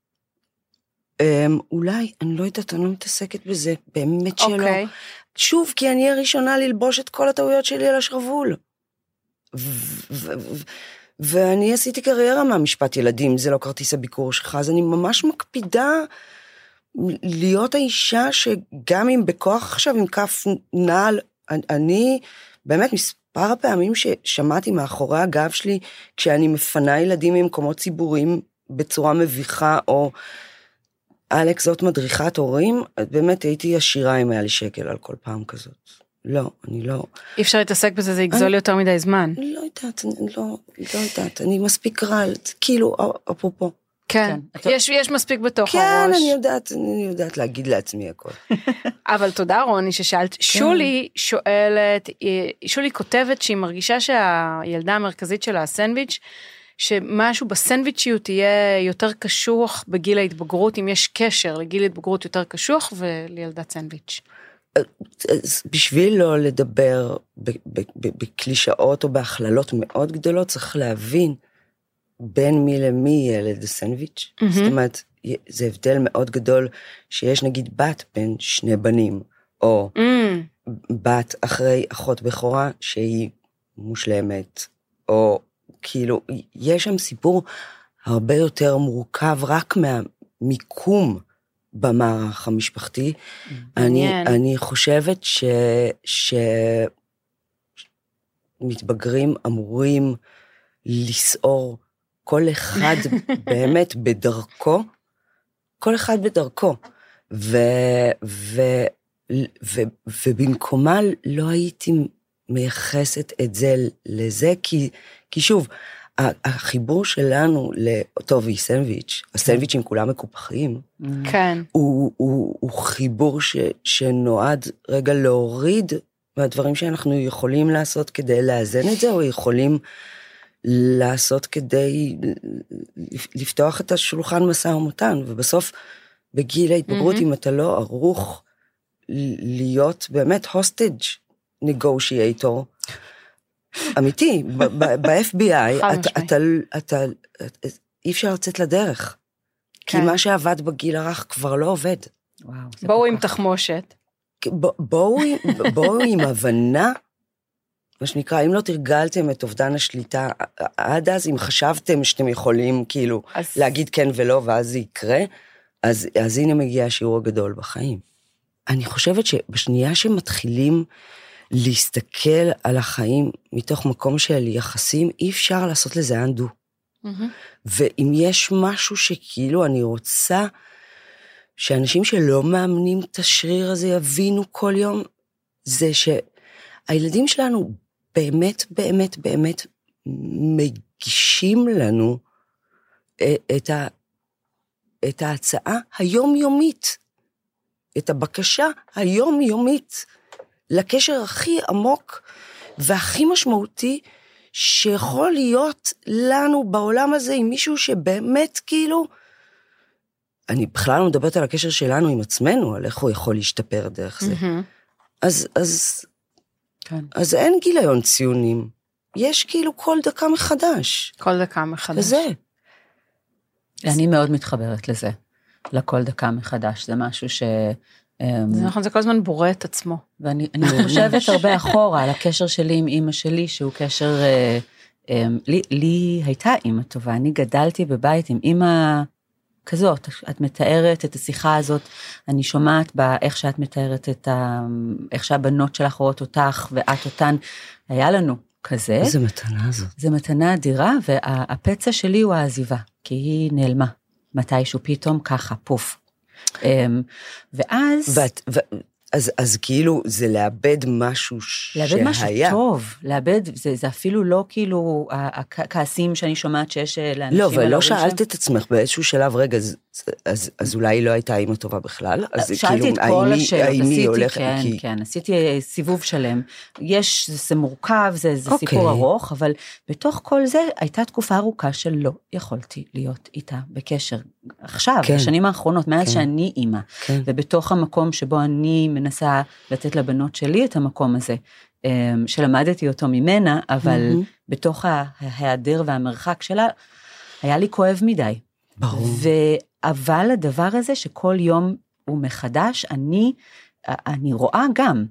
S4: אולי, אני לא יודעת, אני לא מתעסקת בזה, באמת שלא. שוב, כי אני הראשונה ללבוש את כל הטעויות שלי על השרוול. ואני עשיתי קריירה מהמשפט ילדים, זה לא כרטיס הביקור שלך, אז אני ממש מקפידה להיות האישה שגם אם בכוח עכשיו, עם כף נעל, אני באמת מספר הפעמים ששמעתי מאחורי הגב שלי, כשאני מפנה ילדים ממקומות ציבוריים בצורה מביכה, או אלכס, זאת מדריכת הורים, באמת הייתי עשירה אם היה לי שקל על כל פעם כזאת. לא, אני לא...
S2: אי אפשר להתעסק בזה, זה יגזול יותר מדי זמן.
S4: אני לא יודעת, אני לא, לא יודעת, אני מספיק רע, כאילו, אפרופו.
S2: כן, יש מספיק בתוך הראש.
S4: כן, אני יודעת, אני יודעת להגיד לעצמי הכל.
S2: אבל תודה רוני ששאלת, שולי שואלת, שולי כותבת שהיא מרגישה שהילדה המרכזית שלה, הסנדוויץ', שמשהו בסנדוויצ'יות יהיה יותר קשוח בגיל ההתבגרות, אם יש קשר לגיל ההתבגרות יותר קשוח ולילדת סנדוויץ'.
S4: בשביל לא לדבר בקלישאות או בהכללות מאוד גדולות, צריך להבין בין מי למי ילד הסנדוויץ'. זאת אומרת, זה הבדל מאוד גדול שיש נגיד בת בין שני בנים, או בת אחרי אחות בכורה שהיא מושלמת, או כאילו, יש שם סיפור הרבה יותר מורכב רק מהמיקום במערך המשפחתי. אני, אני חושבת ש, שמתבגרים אמורים לסעור כל אחד באמת בדרכו, כל אחד בדרכו, ו, ו, ו, ובמקומה לא הייתי מייחסת את זה לזה, כי, כי שוב, החיבור שלנו לטובי סנדוויץ', הסנדוויצ'ים כולם מקופחים,
S2: כן.
S4: הוא, הוא, הוא חיבור ש, שנועד רגע להוריד מהדברים שאנחנו יכולים לעשות כדי לאזן את זה, או יכולים לעשות כדי לפתוח את השולחן משא ומתן, ובסוף בגיל ההתבגרות, אם אתה לא ערוך להיות באמת הוסטג' נגושייטור, אמיתי, ב-אף בי איי, אתה, אי אפשר לצאת לדרך. כי מה שעבד בגיל הרך כבר לא עובד.
S2: בואו עם תחמושת.
S4: בואו עם הבנה, מה שנקרא, אם לא תרגלתם את אובדן השליטה, עד אז אם חשבתם שאתם יכולים כאילו להגיד כן ולא, ואז זה יקרה, אז, אז הנה מגיע השיעור הגדול בחיים. אני חושבת שבשנייה שמתחילים להסתכל על החיים מתוך מקום של יחסים, אי אפשר לעשות לזה אנדו. Mm-hmm. ואם יש משהו שכאילו אני רוצה, שאנשים שלא מאמנים את השריר הזה יבינו כל יום, זה שהילדים שלנו באמת, באמת, באמת מגישים לנו את, ה, את ההצעה היומיומית, את הבקשה היומיומית, לקשר הכי עמוק והכי משמעותי, שיכול להיות לנו בעולם הזה עם מישהו שבאמת כאילו, אני בכלל לא מדברת על הקשר שלנו עם עצמנו, על איך הוא יכול להשתפר דרך זה. אז, אז, כן. אז אין גיליון ציונים. יש כאילו כל דקה מחדש.
S2: כל דקה מחדש.
S4: וזה.
S3: אני מאוד מתחברת לזה, לכל דקה מחדש. זה משהו ש...
S2: זה נכון, זה כל הזמן בורא את עצמו.
S3: ואני אני חושבת הרבה אחורה על הקשר שלי עם אמא שלי, שהוא קשר, לי, לי הייתה אמא טובה, אני גדלתי בבית עם אמא כזאת, את מתארת את השיחה הזאת, אני שומעת בה איך שאת מתארת את ה... איך שהבנות שלך רואות אותך, ואת אותן, היה לנו כזה.
S4: איזה מתנה הזאת.
S3: זה מתנה אדירה, והפצע שלי הוא העזיבה, כי היא נעלמה, מתישהו פתאום ככה, פוף. ואז...
S4: ואת, ו... אז, אז כאילו זה לאבד משהו שהיה.
S3: לאבד משהו טוב, לאבד, זה, זה אפילו לא כאילו הכעסים שאני שומעת שיש לאנשים.
S4: לא, אבל לא שאלת את עצמך באיזשהו שלב, רגע, אז, אז, אז אולי לא הייתה אימא טובה בכלל? אז
S3: שאלתי
S4: כאילו,
S3: את כל השאלות, עשיתי,
S4: הולך,
S3: כן,
S4: כי...
S3: כן, עשיתי סיבוב שלם. יש, זה מורכב, זה, זה okay. סיפור ארוך, אבל בתוך כל זה הייתה תקופה ארוכה שלא יכולתי להיות איתה בקשר. עכשיו, כן. בשנים האחרונות, מאז כן. שאני אימא, כן. ובתוך המקום שבו אני מנסה לתת לבנות שלי את המקום הזה, שלמדתי אותו ממנה, אבל mm-hmm. בתוך ההיעדר והמרחק שלה, היה לי כואב מדי.
S4: ברור.
S3: אבל הדבר הזה שכל יום הוא מחדש, אני, אני רואה גם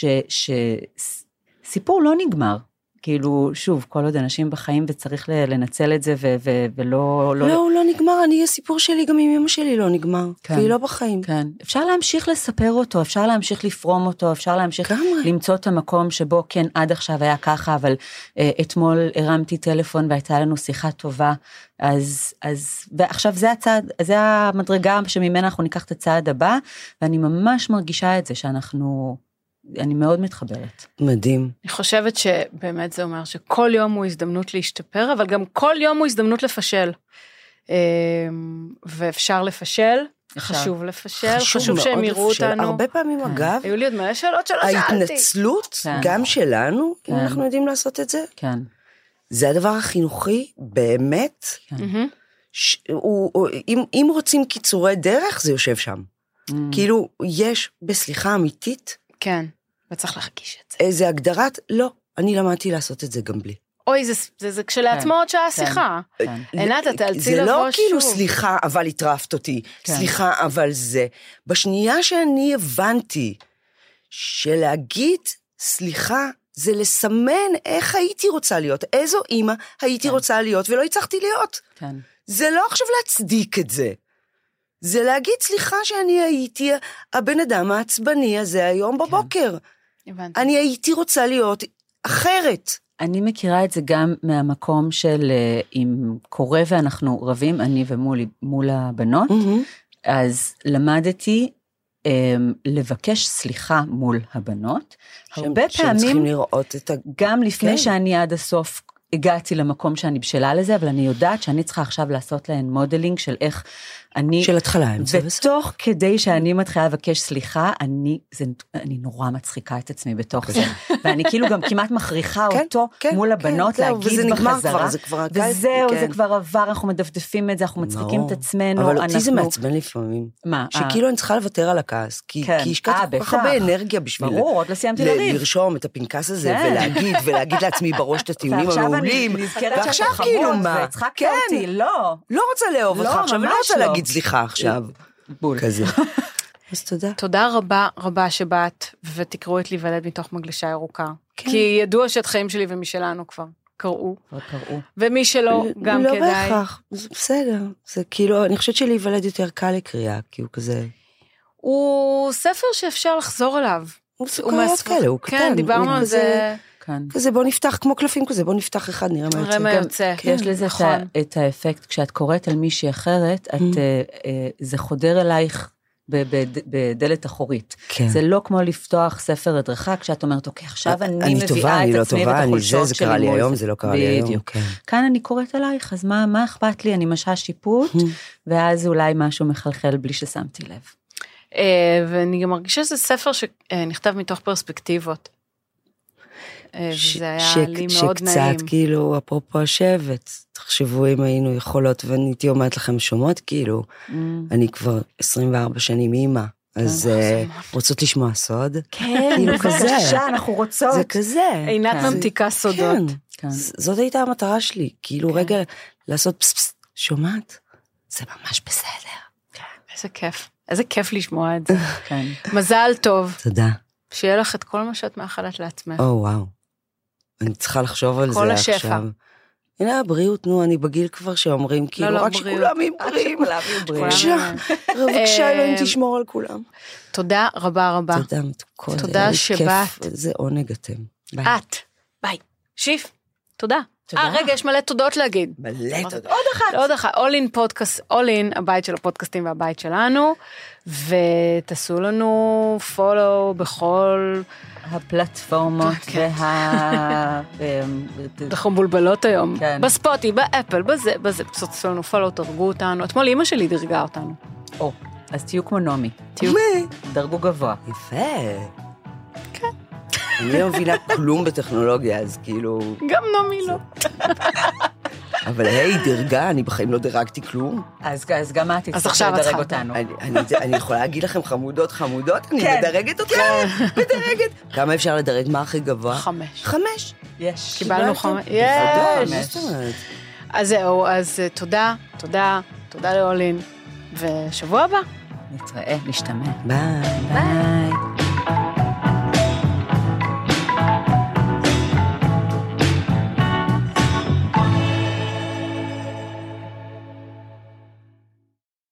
S3: שסיפור לא נגמר. כאילו, שוב, כל עוד אנשים בחיים וצריך לנצל את זה ו- ו- ולא...
S4: לא, הוא לא נגמר, אני, הסיפור שלי גם עם אמא שלי לא נגמר, כן, והיא לא בחיים.
S3: כן, אפשר להמשיך לספר אותו, אפשר להמשיך לפרום אותו, אפשר להמשיך כמה? למצוא את המקום שבו כן, עד עכשיו היה ככה, אבל uh, אתמול הרמתי טלפון והייתה לנו שיחה טובה, אז, אז, ועכשיו זה הצעד, זה המדרגה שממנה אנחנו ניקח את הצעד הבא, ואני ממש מרגישה את זה שאנחנו... אני מאוד מתחברת.
S4: מדהים.
S2: אני חושבת שבאמת זה אומר שכל יום הוא הזדמנות להשתפר, אבל גם כל יום הוא הזדמנות לפשל. ואפשר לפשל, חשוב לפשל, חשוב שהם יראו אותנו.
S4: הרבה פעמים אגב,
S2: היו לי עוד מלא שאלות שלא שאלתי.
S4: ההתנצלות, גם שלנו, אם אנחנו יודעים לעשות את זה, זה הדבר החינוכי, באמת, אם רוצים קיצורי דרך, זה יושב שם. כאילו, יש בסליחה אמיתית,
S2: כן, וצריך להרגיש את זה.
S4: איזה הגדרת, לא, אני למדתי לעשות את זה גם בלי.
S2: אוי, זה, זה, זה כשלעצמו עוד שעה שיחה. עינת, אתה תאלצי לבוא שוב.
S4: זה לא כאילו סליחה, אבל התרפת אותי. סליחה, אבל זה. בשנייה שאני הבנתי שלהגיד סליחה, זה לסמן איך הייתי רוצה להיות, איזו אימא הייתי רוצה להיות, ולא הצלחתי להיות. זה לא עכשיו להצדיק את זה. זה להגיד, סליחה שאני הייתי הבן אדם העצבני הזה היום בבוקר. הבנתי. אני הייתי רוצה להיות אחרת.
S3: אני מכירה את זה גם מהמקום של, אם קורה ואנחנו רבים, אני ומול הבנות, אז למדתי לבקש סליחה מול הבנות. הרבה פעמים, גם לפני שאני עד הסוף, הגעתי למקום שאני בשלה לזה, אבל אני יודעת שאני צריכה עכשיו לעשות להן מודלינג של איך אני...
S4: של התחלה.
S3: ותוך כדי שאני מתחילה לבקש סליחה, אני, זה, אני נורא מצחיקה את עצמי בתוך זה. ואני כאילו גם כמעט מכריחה אותו מול הבנות להגיד בחזרה. וזהו, זה כבר עבר, אנחנו מדפדפים את זה, אנחנו מצחיקים את עצמנו.
S4: אבל אותי זה מעצבן לפעמים.
S3: מה?
S4: שכאילו אני צריכה לוותר על הכעס, כי השקעתי כל כך הרבה אנרגיה בשביל...
S3: ברור, עוד לא סיימתי לריב.
S4: לרשום את הפנקס הזה ולהגיד, ולהגיד לעצמי בראש את הטיעונים המעולים. ועכשיו כאילו מה?
S3: כן, לא.
S4: לא רוצה לאהוב אותך עכשיו, לא רוצה להגיד להגיד סליחה עכשיו. בול. כזה. אז תודה.
S2: תודה רבה רבה שבאת, ותקראו את להיוולד מתוך מגלשה ירוקה. כי ידוע שאת חיים שלי ומשלנו כבר קראו.
S3: קראו.
S2: ומי שלא, גם כדאי.
S4: לא בהכרח, זה בסדר. זה כאילו, אני חושבת שלהיוולד יותר קל לקריאה, כי הוא כזה...
S2: הוא ספר שאפשר לחזור אליו.
S4: הוא סוכריות כאלה, הוא קטן.
S2: כן, דיברנו על זה.
S4: כזה בוא נפתח כמו קלפים כזה, בוא נפתח אחד, נראה מה יוצא.
S2: נראה מה יוצא.
S3: יש לזה את האפקט, כשאת קוראת על מישהי אחרת, זה חודר אלייך בדלת אחורית. זה לא כמו לפתוח ספר הדרכה, כשאת אומרת, אוקיי, עכשיו אני מביאה את עצמי ואת החולשות
S4: שלי. זה קרה לי היום, זה לא קרה לי היום.
S3: כאן אני קוראת עלייך, אז מה אכפת לי? אני משעה שיפוט, ואז אולי משהו מחלחל בלי ששמתי לב.
S2: ואני גם מרגישה שזה ספר שנכתב מתוך פרספקטיבות. וזה היה לי מאוד נעים.
S4: שקצת כאילו, אפרופו השבט, תחשבו אם היינו יכולות, ואני הייתי אומרת לכם שומעות, כאילו, אני כבר עשרים וארבע שנים אימא, אז רוצות לשמוע סוד?
S3: כן, בבקשה, אנחנו רוצות.
S4: זה כזה.
S2: עינת ממתיקה סודות.
S4: זאת הייתה המטרה שלי, כאילו רגע לעשות פס פס, שומעת? זה ממש בסדר.
S2: איזה כיף. איזה כיף לשמוע את זה. מזל טוב.
S4: תודה.
S2: שיהיה לך את כל מה שאת מאחלת לעצמך.
S4: או וואו. אני צריכה לחשוב על זה עכשיו.
S2: כל השפע.
S4: הנה הבריאות, נו, אני בגיל כבר שאומרים, כאילו, רק שכולם יהיו בריאים. בבקשה, בבקשה, אלוהים תשמור על כולם.
S2: תודה רבה רבה.
S4: תודה מתוקות.
S2: תודה שבאת.
S4: זה עונג אתם.
S2: את. ביי. שיף. תודה. אה, רגע, יש מלא תודות להגיד.
S4: מלא תודות.
S2: עוד אחת. עוד אחת. All in פודקאסט, All in, הבית של הפודקאסטים והבית שלנו, ותעשו לנו פולו בכל
S3: הפלטפורמות וה...
S2: אנחנו מבולבלות היום. בספוטי, באפל, בזה, בזה. תעשו לנו פולו, תדרגו אותנו. אתמול אמא שלי דרגה אותנו.
S3: או, אז תהיו כמו נומי.
S2: תהיו.
S3: דרגו גבוה.
S4: יפה. כן. אני לא מבינה כלום בטכנולוגיה, אז כאילו...
S2: גם נומי לא.
S4: אבל היי, דרגה, אני בחיים לא דרגתי כלום.
S3: אז גם את תצטרך לדרג אותנו.
S4: אני יכולה להגיד לכם חמודות, חמודות, אני מדרגת אותם, מדרגת. כמה אפשר לדרג? מה הכי גבוה?
S2: חמש.
S4: חמש?
S3: יש.
S2: קיבלנו חמש. יש. אז זהו, אז תודה, תודה, תודה לאולין, ושבוע הבא.
S3: נתראה, נשתמע.
S4: ביי.
S3: ביי.